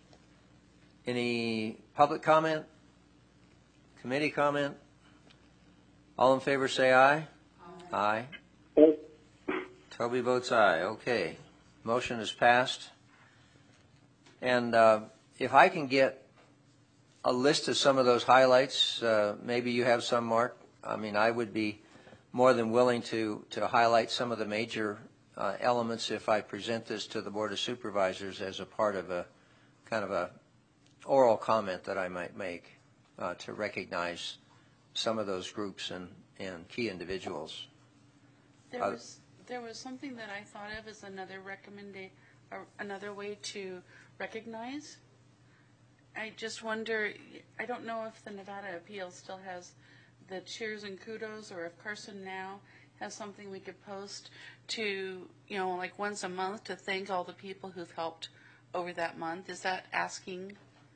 Any public comment? Committee comment? All in favor say aye. Aye. Aye. Toby votes aye. Okay. Motion is passed. And if I can get a list of some of those highlights, maybe you have some, Mark. I mean, I would be more than willing to highlight some of the major elements if I present this to the Board of Supervisors as a part of a kind of a oral comment that I might make to recognize some of those groups and key individuals. There was something that I thought of as another way to recognize. I just wonder, I don't know if the Nevada Appeal still has the cheers and kudos, or if Carson Now has something we could post to, you know, like once a month to thank all the people who've helped over that month. Is that asking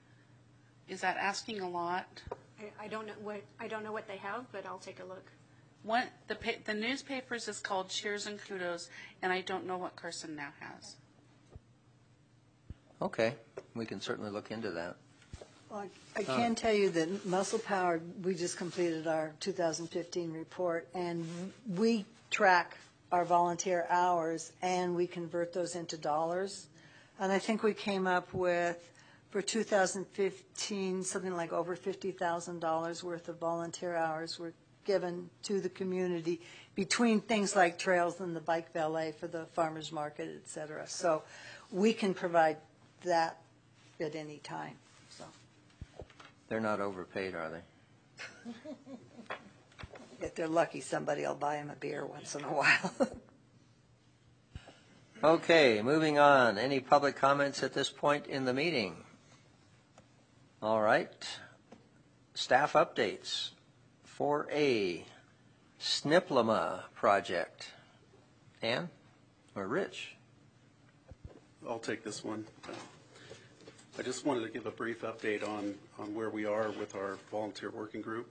a lot? I don't know what they have, but I'll take a look. The newspapers is called Cheers and Kudos, and I don't know what Carson now has. Okay, we can certainly look into that. Well, I can tell you that Muscle Power, we just completed our 2015 report, and we track our volunteer hours, and we convert those into dollars. And I think we came up with, for 2015, something like over $50,000 worth of volunteer hours were given to the community between things like trails and the bike valet for the farmers market, et cetera. So we can provide that at any time. So They're not overpaid, are they? if they're lucky, somebody will buy them a beer once in a while. Okay, moving on. Any public comments at this point in the meeting? All right. Staff updates. 4A, SNPLMA project. Ann or Rich? I'll take this one. I just wanted to give a brief update on where we are with our volunteer working group.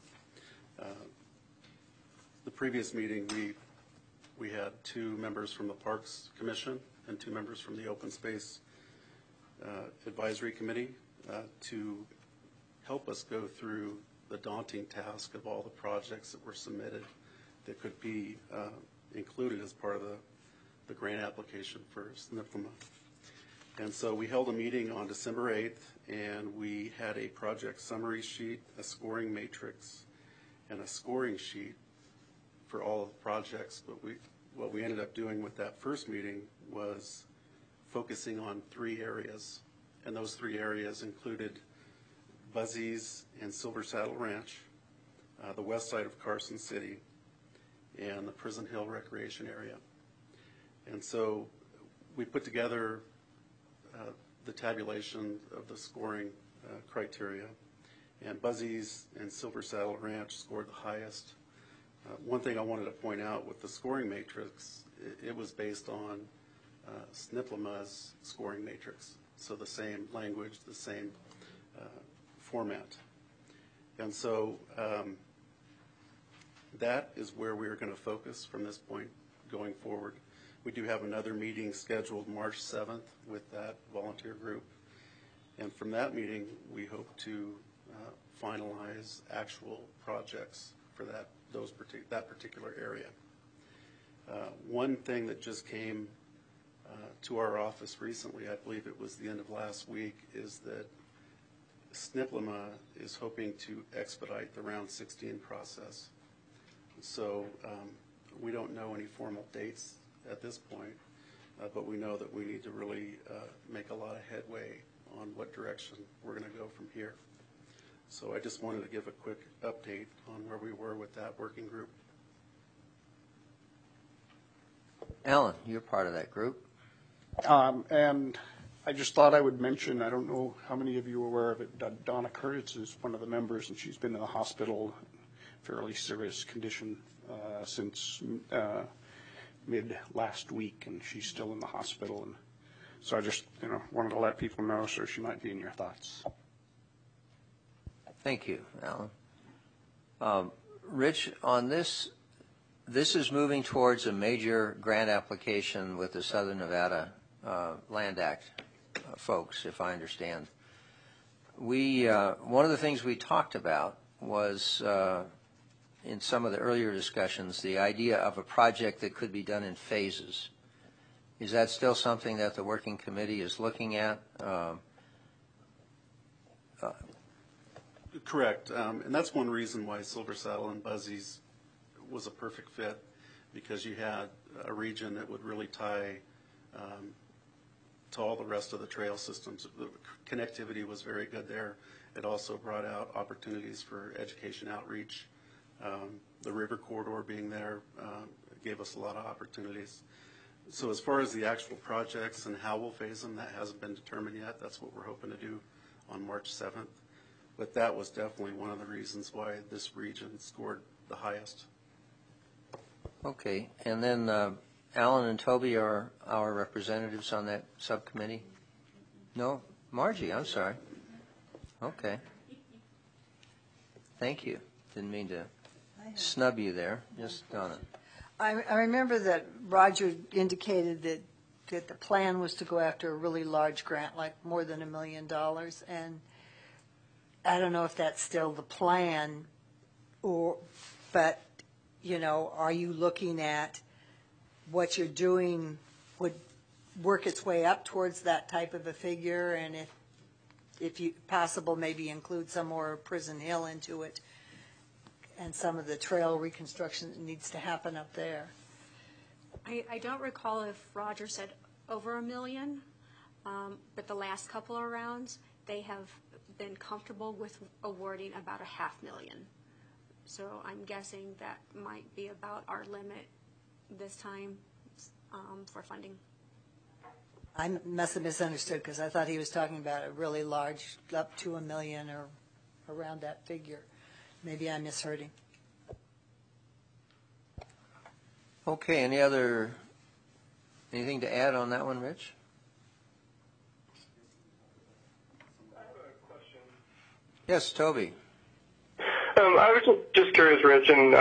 The previous meeting, we had 2 members from the Parks Commission and 2 members from the Open Space Advisory Committee to help us go through the daunting task of all the projects that were submitted that could be included as part of the grant application for SNPLMA. And so we held a meeting on December 8th, and we had a project summary sheet, a scoring matrix, and a scoring sheet for all of the projects. But what we ended up doing with that first meeting was focusing on 3 areas, and those 3 areas included Buzzies and Silver Saddle Ranch, the west side of Carson City, and the Prison Hill Recreation Area. And so we put together the tabulation of the scoring criteria, and Buzzies and Silver Saddle Ranch scored the highest. One thing I wanted to point out with the scoring matrix, it was based on SNPLMA's scoring matrix, so the same language, the same format. And so that is where we're going to focus from this point going forward. We do have another meeting scheduled March 7th with that volunteer group. And from that meeting, we hope to finalize actual projects for that particular area. One thing that just came to our office recently, I believe it was the end of last week, is that SNPLMA is hoping to expedite the Round 16 process. So we don't know any formal dates at this point, but we know that we need to really make a lot of headway on what direction we're going to go from here. So I just wanted to give a quick update on where we were with that working group. Alan, you're part of that group. And I just thought I would mention, I don't know how many of you are aware of it, Donna Curtis is one of the members, and she's been in the hospital, fairly serious condition since mid last week, and she's still in the hospital. And so I just wanted to let people know, so she might be in your thoughts. Thank you, Alan. Rich, on this is moving towards a major grant application with the Southern Nevada Land Act folks, if I understand. One of the things we talked about was in some of the earlier discussions, the idea of a project that could be done in phases. Is that still something that the working committee is looking at? Correct, and that's one reason why Silver Saddle and Buzzies was a perfect fit, because you had a region that would really tie to all the rest of the trail systems. The connectivity was very good there. It also brought out opportunities for education outreach. The river corridor being there gave us a lot of opportunities. So as far as the actual projects and how we'll phase them, that hasn't been determined yet. That's what we're hoping to do on March 7th. But that was definitely one of the reasons why this region scored the highest. Okay, and then Alan and Toby are our representatives on that subcommittee. No, Margie, I'm sorry. Okay. Thank you. Didn't mean to snub you there. Just Donna. I remember that Roger indicated that the plan was to go after a really large grant, like more than $1 million, and I don't know if that's still the plan, but are you looking at what you're doing would work its way up towards that type of a figure, and if you possible, maybe include some more Prison Hill into it, and some of the trail reconstruction that needs to happen up there. I don't recall if Roger said over $1 million, but the last couple of rounds, they have been comfortable with awarding about $500,000. So I'm guessing that might be about our limit this time for funding. I must have misunderstood because I thought he was talking about a really large, up to $1 million or around that figure. Maybe I misheard him. Okay, anything to add on that one, Rich? I have a question. Yes, Toby. I was just curious, Rich, and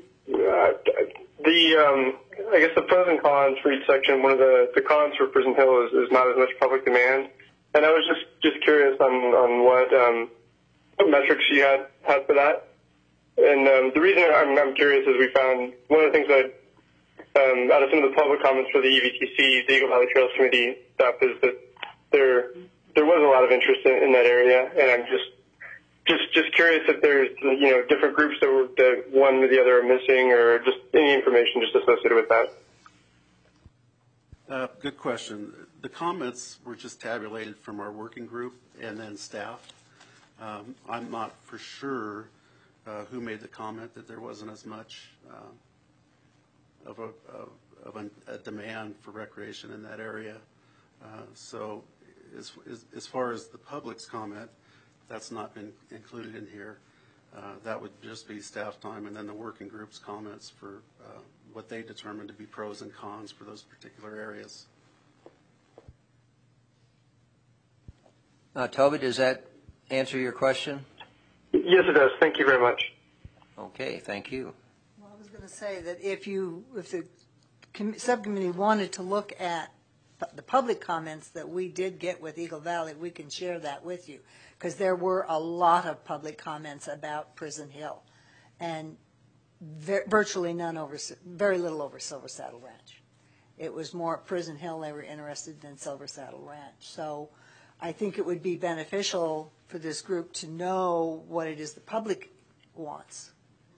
I guess the pros and cons for each section. One of the cons for Prison Hill is not as much public demand, and I was just curious on what metrics you had for that. And the reason I'm curious is we found one of the things that out of some of the public comments for the EVTC, the Eagle Valley Trails Committee stuff, is that there was a lot of interest in that area, and I'm just curious if there's different groups that one or the other are missing, or just any information just associated with that. Good question. The comments were just tabulated from our working group and then staff. I'm not for sure who made the comment that there wasn't as much of a demand for recreation in that area. So as far as the public's comment, that's not been included in here. That would just be staff time, and then the working group's comments for what they determined to be pros and cons for those particular areas. Toby, does that answer your question? Yes, it does. Thank you very much. Okay, thank you. Well, I was going to say that if the subcommittee wanted to look at the public comments that we did get with Eagle Valley, we can share that with you, because there were a lot of public comments about Prison Hill, and virtually very little over Silver Saddle Ranch. It was more Prison Hill they were interested than Silver Saddle Ranch. So I think it would be beneficial for this group to know what it is the public wants.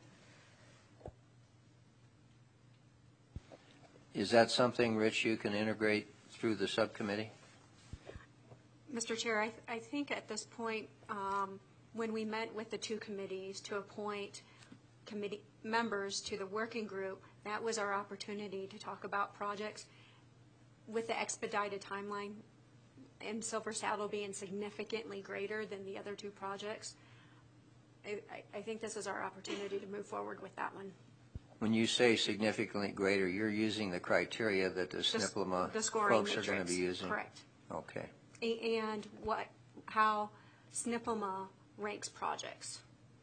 Is that something, Rich, you can integrate through the subcommittee? Mr. Chair, I think at this point, when we met with the two committees to appoint committee members to the working group, that was our opportunity to talk about projects with the expedited timeline, and Silver Saddle being significantly greater than the other two projects. I think this is our opportunity to move forward with that one. When you say significantly greater, you're using the criteria that the SNPLMA folks are going to be using? Correct. Okay. And how SNPLMA ranks projects.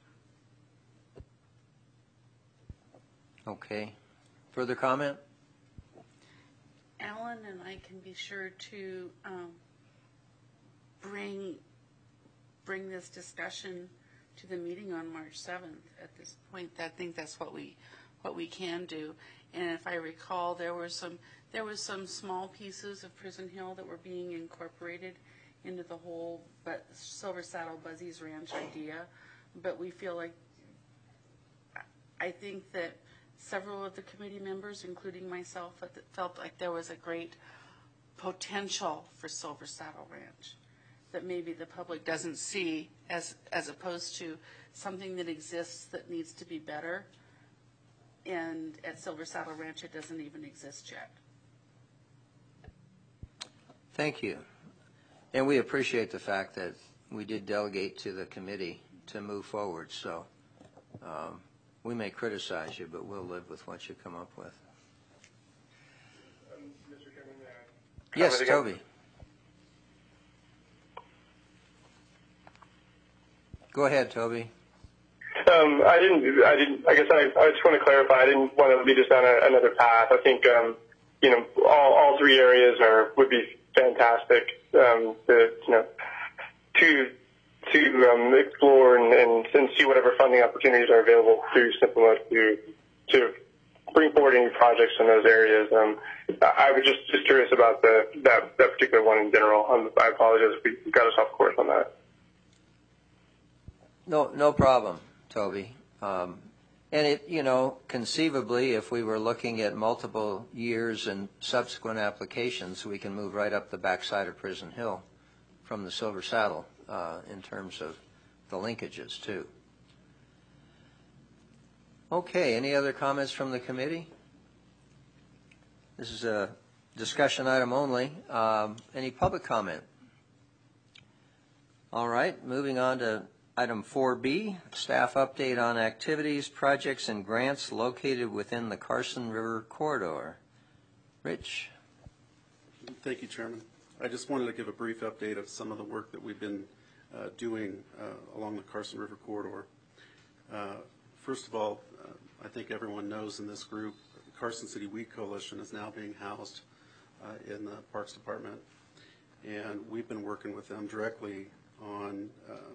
Okay. Further comment? Alan and I can be sure to bring this discussion to the meeting on March 7th. At this point, I think that's what we can do. And if I recall, there was some small pieces of Prison Hill that were being incorporated into the whole Silver Saddle Buzzies Ranch idea. But we feel like, I think that several of the committee members, including myself, felt like there was a great potential for Silver Saddle Ranch that maybe the public doesn't see, as opposed to something that exists that needs to be better. And at Silver Saddle Ranch, it doesn't even exist yet. Thank you. And we appreciate the fact that we did delegate to the committee to move forward. So we may criticize you, but we'll live with what you come up with. Mr. Chairman, yes, Toby. Go ahead, Toby. I didn't. I guess I just want to clarify. I didn't want to lead us down another path. I think all three areas would be fantastic. To explore and see whatever funding opportunities are available through Simple to bring forward any projects in those areas. I was just curious about that particular one in general. I apologize if we got us off course on that. No problem, Toby. And conceivably, if we were looking at multiple years and subsequent applications, we can move right up the backside of Prison Hill from the Silver Saddle in terms of the linkages, too. Okay, any other comments from the committee? This is a discussion item only. Any public comment? All right, moving on to item 4B, staff update on activities, projects, and grants located within the Carson River corridor. Rich. Thank you, Chairman. I just wanted to give a brief update of some of the work that we've been doing along the Carson River corridor. First of all, I think everyone knows in this group, the Carson City Weed Coalition is now being housed in the Parks Department, and we've been working with them directly on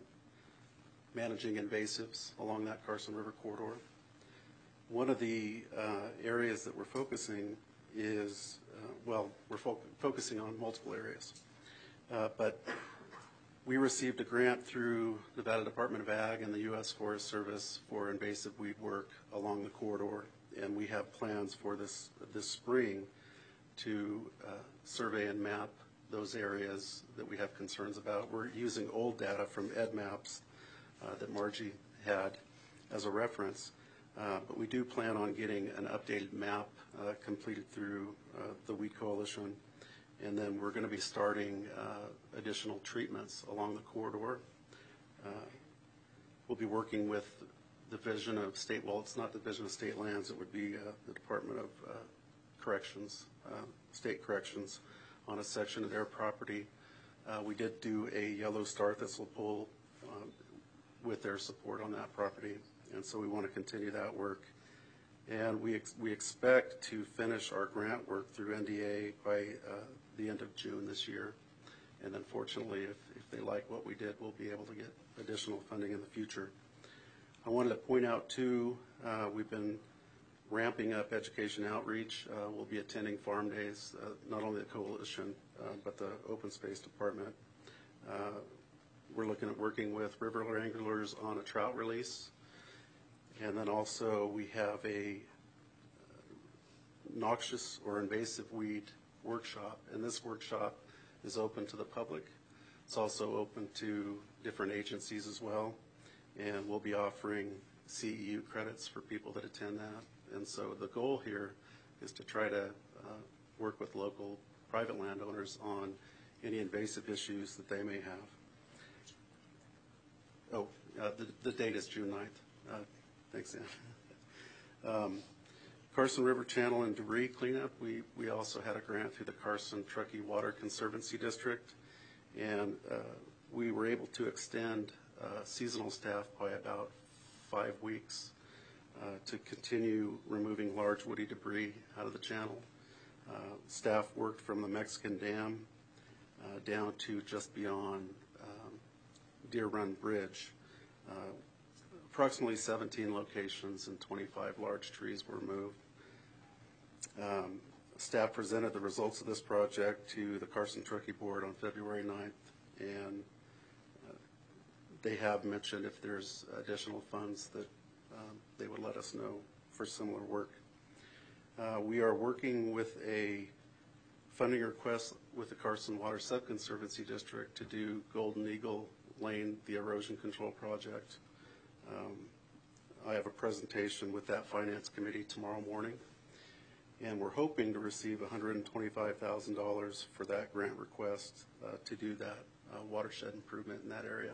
managing invasives along that Carson River corridor. One of the areas that we're focusing is, we're focusing on multiple areas, but we received a grant through Nevada Department of Ag and the U.S. Forest Service for invasive weed work along the corridor, and we have plans for this spring to survey and map those areas that we have concerns about. We're using old data from EdMaps that Margie had as a reference, but we do plan on getting an updated map completed through the Weed Coalition, and then we're going to be starting additional treatments along the corridor. We'll be working with the Division of State, well, it's not the Division of State Lands, it would be the Department of Corrections, State Corrections, on a section of their property. We did do a yellow star thistle pull with their support on that property, and so we want to continue that work. And we expect to finish our grant work through NDA by the end of June this year. And then fortunately, if they like what we did, we'll be able to get additional funding in the future. I wanted to point out, too, we've been ramping up education outreach. We'll be attending farm days, not only the coalition, but the open space department. We're looking at working with river anglers on a trout release. And then also we have a noxious or invasive weed workshop, and this workshop is open to the public. It's also open to different agencies as well, and we'll be offering CEU credits for people that attend that. And so the goal here is to try to work with local private landowners on any invasive issues that they may have. Oh, the date is June 9th. Thanks, Dan. Carson River Channel and debris cleanup. We also had a grant through the Carson Truckee Water Conservancy District, and we were able to extend seasonal staff by about 5 weeks to continue removing large woody debris out of the channel. Staff worked from the Mexican Dam down to just beyond Deer Run Bridge. Approximately 17 locations and 25 large trees were removed. Staff presented the results of this project to the Carson Truckee Board on February 9th, and they have mentioned if there's additional funds that they would let us know for similar work. We are working with a funding request with the Carson Water Subconservancy District to do Golden Eagle Lane, the erosion control project. I have a presentation with that finance committee tomorrow morning, and we're hoping to receive $125,000 for that grant request to do that watershed improvement in that area.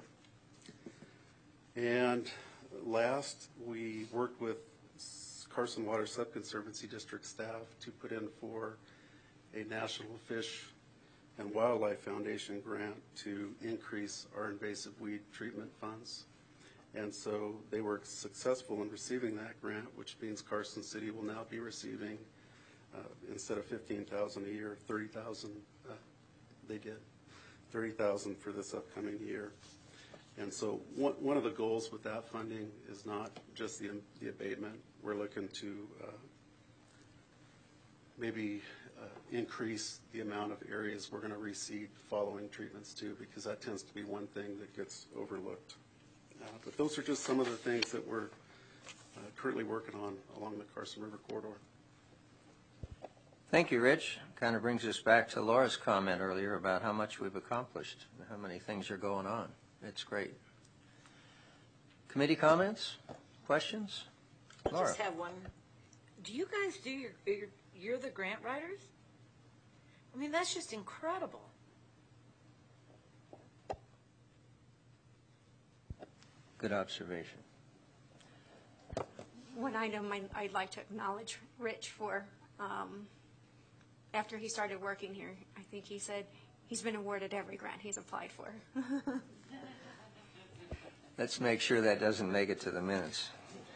And last, we worked with Carson Water Subconservancy District staff to put in for a National Fish and Wildlife Foundation grant to increase our invasive weed treatment funds. And so they were successful in receiving that grant, which means Carson City will now be receiving, instead of $15,000 a year, $30,000. They did $30,000 for this upcoming year. And so one of the goals with that funding is not just the abatement. We're looking to maybe increase the amount of areas we're going to reseed following treatments too, because that tends to be one thing that gets overlooked. But those are just some of the things that we're currently working on along the Carson River corridor. Thank you, Rich. Kind of brings us back to Laura's comment earlier about how much we've accomplished, and how many things are going on. It's great. Committee comments, questions? I just have one. Do you guys do you're the grant writers? I mean, that's just incredible. Good observation. One item I'd like to acknowledge Rich for, after he started working here, I think he said he's been awarded every grant he's applied for. Let's make sure that doesn't make it to the minutes.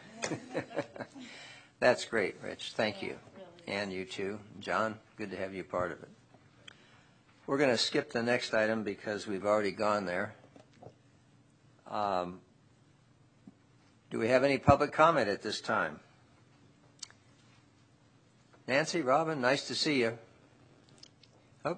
That's great, Rich. Thank you. And you too. John, good to have you part of it. We're going to skip the next item because we've already gone there. Do we have any public comment at this time? Nancy, Robin, nice to see you. Oh.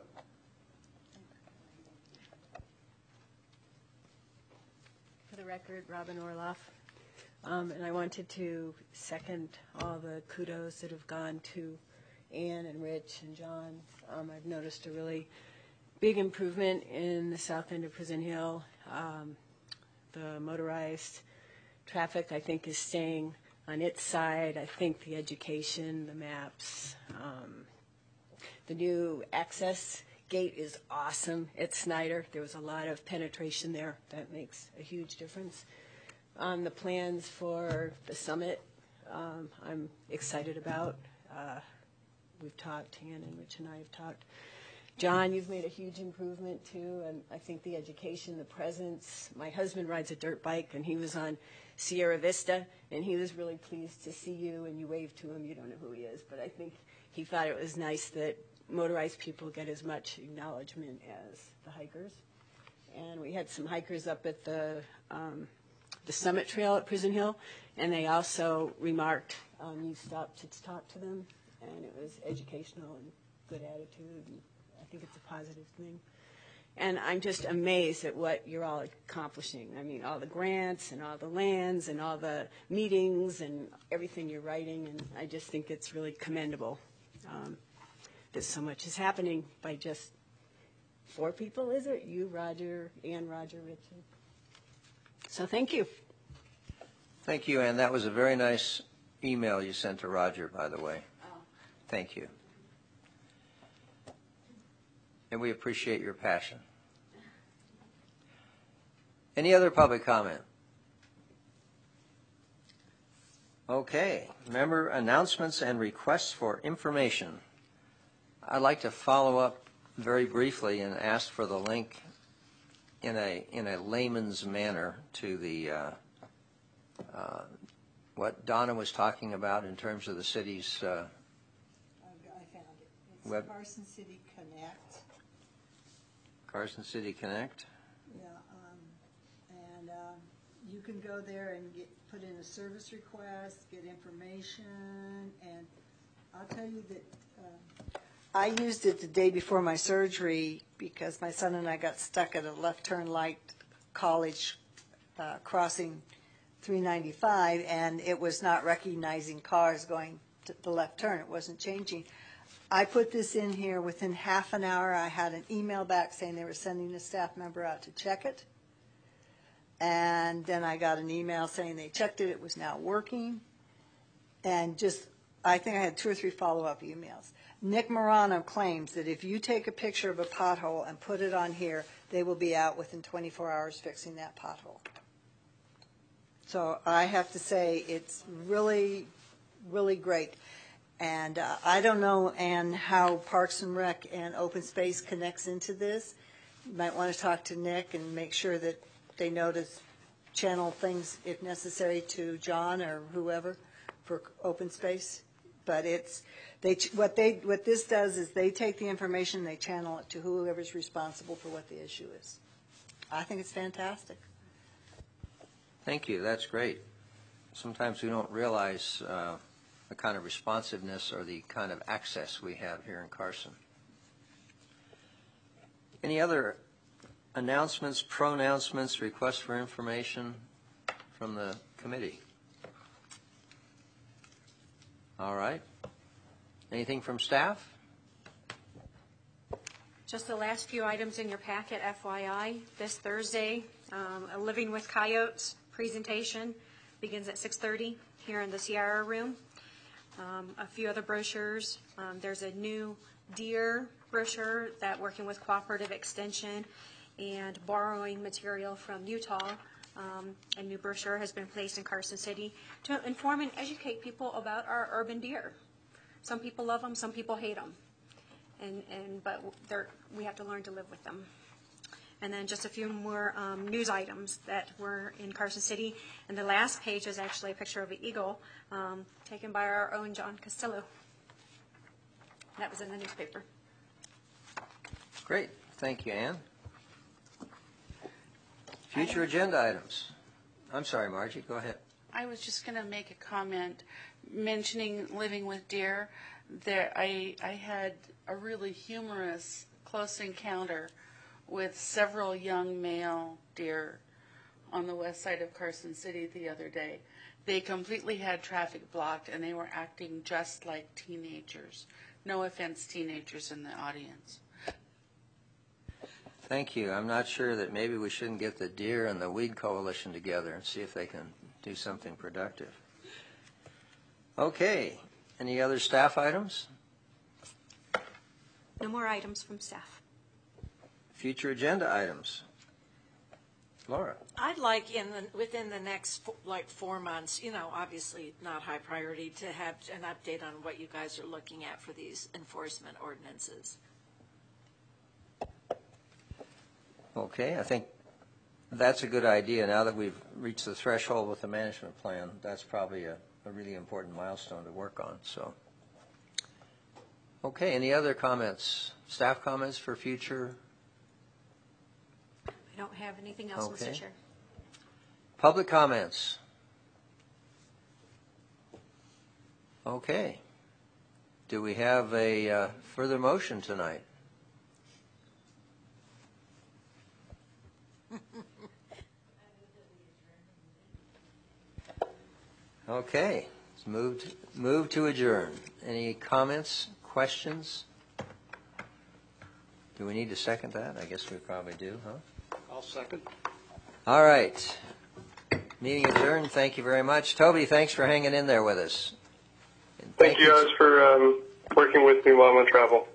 For the record, Robin Orloff. And I wanted to second all the kudos that have gone to Ann and Rich and John. I've noticed a really big improvement in the south end of Prison Hill. The motorized traffic, I think, is staying on its side. I think the education, the maps, the new access gate is awesome at Snyder. There was a lot of penetration there. That makes a huge difference. On the plans for the summit, I'm excited about. We've talked, Ann and Rich and I have talked. John, you've made a huge improvement too, and I think the education, the presence. My husband rides a dirt bike, and he was on Sierra Vista, and he was really pleased to see you, and you waved to him. You don't know who he is, but I think he thought it was nice that motorized people get as much acknowledgement as the hikers. And we had some hikers up at the Summit Trail at Prison Hill, and they also remarked you stopped to talk to them, and it was educational and good attitude, and I think it's a positive thing. And I'm just amazed at what you're all accomplishing. I mean, all the grants and all the lands and all the meetings and everything you're writing, and I just think it's really commendable that so much is happening by just 4 people, is it? You, Roger, Ann, Roger, Richard. So thank you. Thank you, Ann. That was a very nice email you sent to Roger, by the way. Oh. Thank you. And we appreciate your passion. Any other public comment? Okay. Member announcements and requests for information. I'd like to follow up very briefly and ask for the link in a layman's manner to the what Donna was talking about in terms of the city's I found it. It's web. Carson City Connect. Carson City Connect. Yeah, and you can go there and put in a service request, get information, and I'll tell you that I used it the day before my surgery because my son and I got stuck at a left turn light college crossing 395, and it was not recognizing cars going to the left turn. It wasn't changing. I put this in here. Within half an hour, I had an email back saying they were sending a staff member out to check it. And then I got an email saying they checked it. It was now working. And I think I had 2 or 3 follow-up emails. Nick Morano claims that if you take a picture of a pothole and put it on here, they will be out within 24 hours fixing that pothole. So I have to say it's really, really great. And I don't know, Ann, how Parks and Rec and Open Space connects into this. You might want to talk to Nick and make sure that they notice channel things, if necessary, to John or whoever for open space. But what this does is they take the information, they channel it to whoever's responsible for what the issue is. I think it's fantastic. Thank you. That's great. Sometimes we don't realize the kind of responsiveness or the kind of access we have here in Carson. Any other announcements, pronouncements, requests for information from the committee? All right. Anything from staff? Just the last few items in your packet, FYI. This Thursday, a Living with Coyotes presentation begins at 6:30 here in the Sierra Room. A few other brochures. There's a new deer brochure that working with Cooperative Extension and borrowing material from Utah. A new brochure has been placed in Carson City to inform and educate people about our urban deer. Some people love them, some people hate them, but we have to learn to live with them. And then just a few more news items that were in Carson City. And the last page is actually a picture of an eagle taken by our own John Castillo. That was in the newspaper. Great. Thank you, Ann. Future agenda items. I'm sorry, Margie. Go ahead. I was just going to make a comment mentioning living with deer. I had a really humorous close encounter with several young male deer on the west side of Carson City the other day. They completely had traffic blocked, and they were acting just like teenagers. No offense, teenagers in the audience. Thank you. I'm not sure that maybe we shouldn't get the Deer and the Weed Coalition together and see if they can do something productive. Okay. Any other staff items? No more items from staff. Future agenda items. Laura. I'd like within the next 4 months, obviously not high priority, to have an update on what you guys are looking at for these enforcement ordinances. Okay, I think that's a good idea. Now that we've reached the threshold with the management plan, that's probably a really important milestone to work on. So, okay, any other comments, staff comments for future? I don't have anything else, Okay. Mr. Chair. Public comments? Okay. Do we have a further motion tonight? Okay, it's moved to adjourn. Any comments, questions? Do we need to second that? I guess we probably do, huh? I'll second. All right. Meeting adjourned. Thank you very much. Toby, thanks for hanging in there with us. And Thank you guys for working with me while I'm on travel.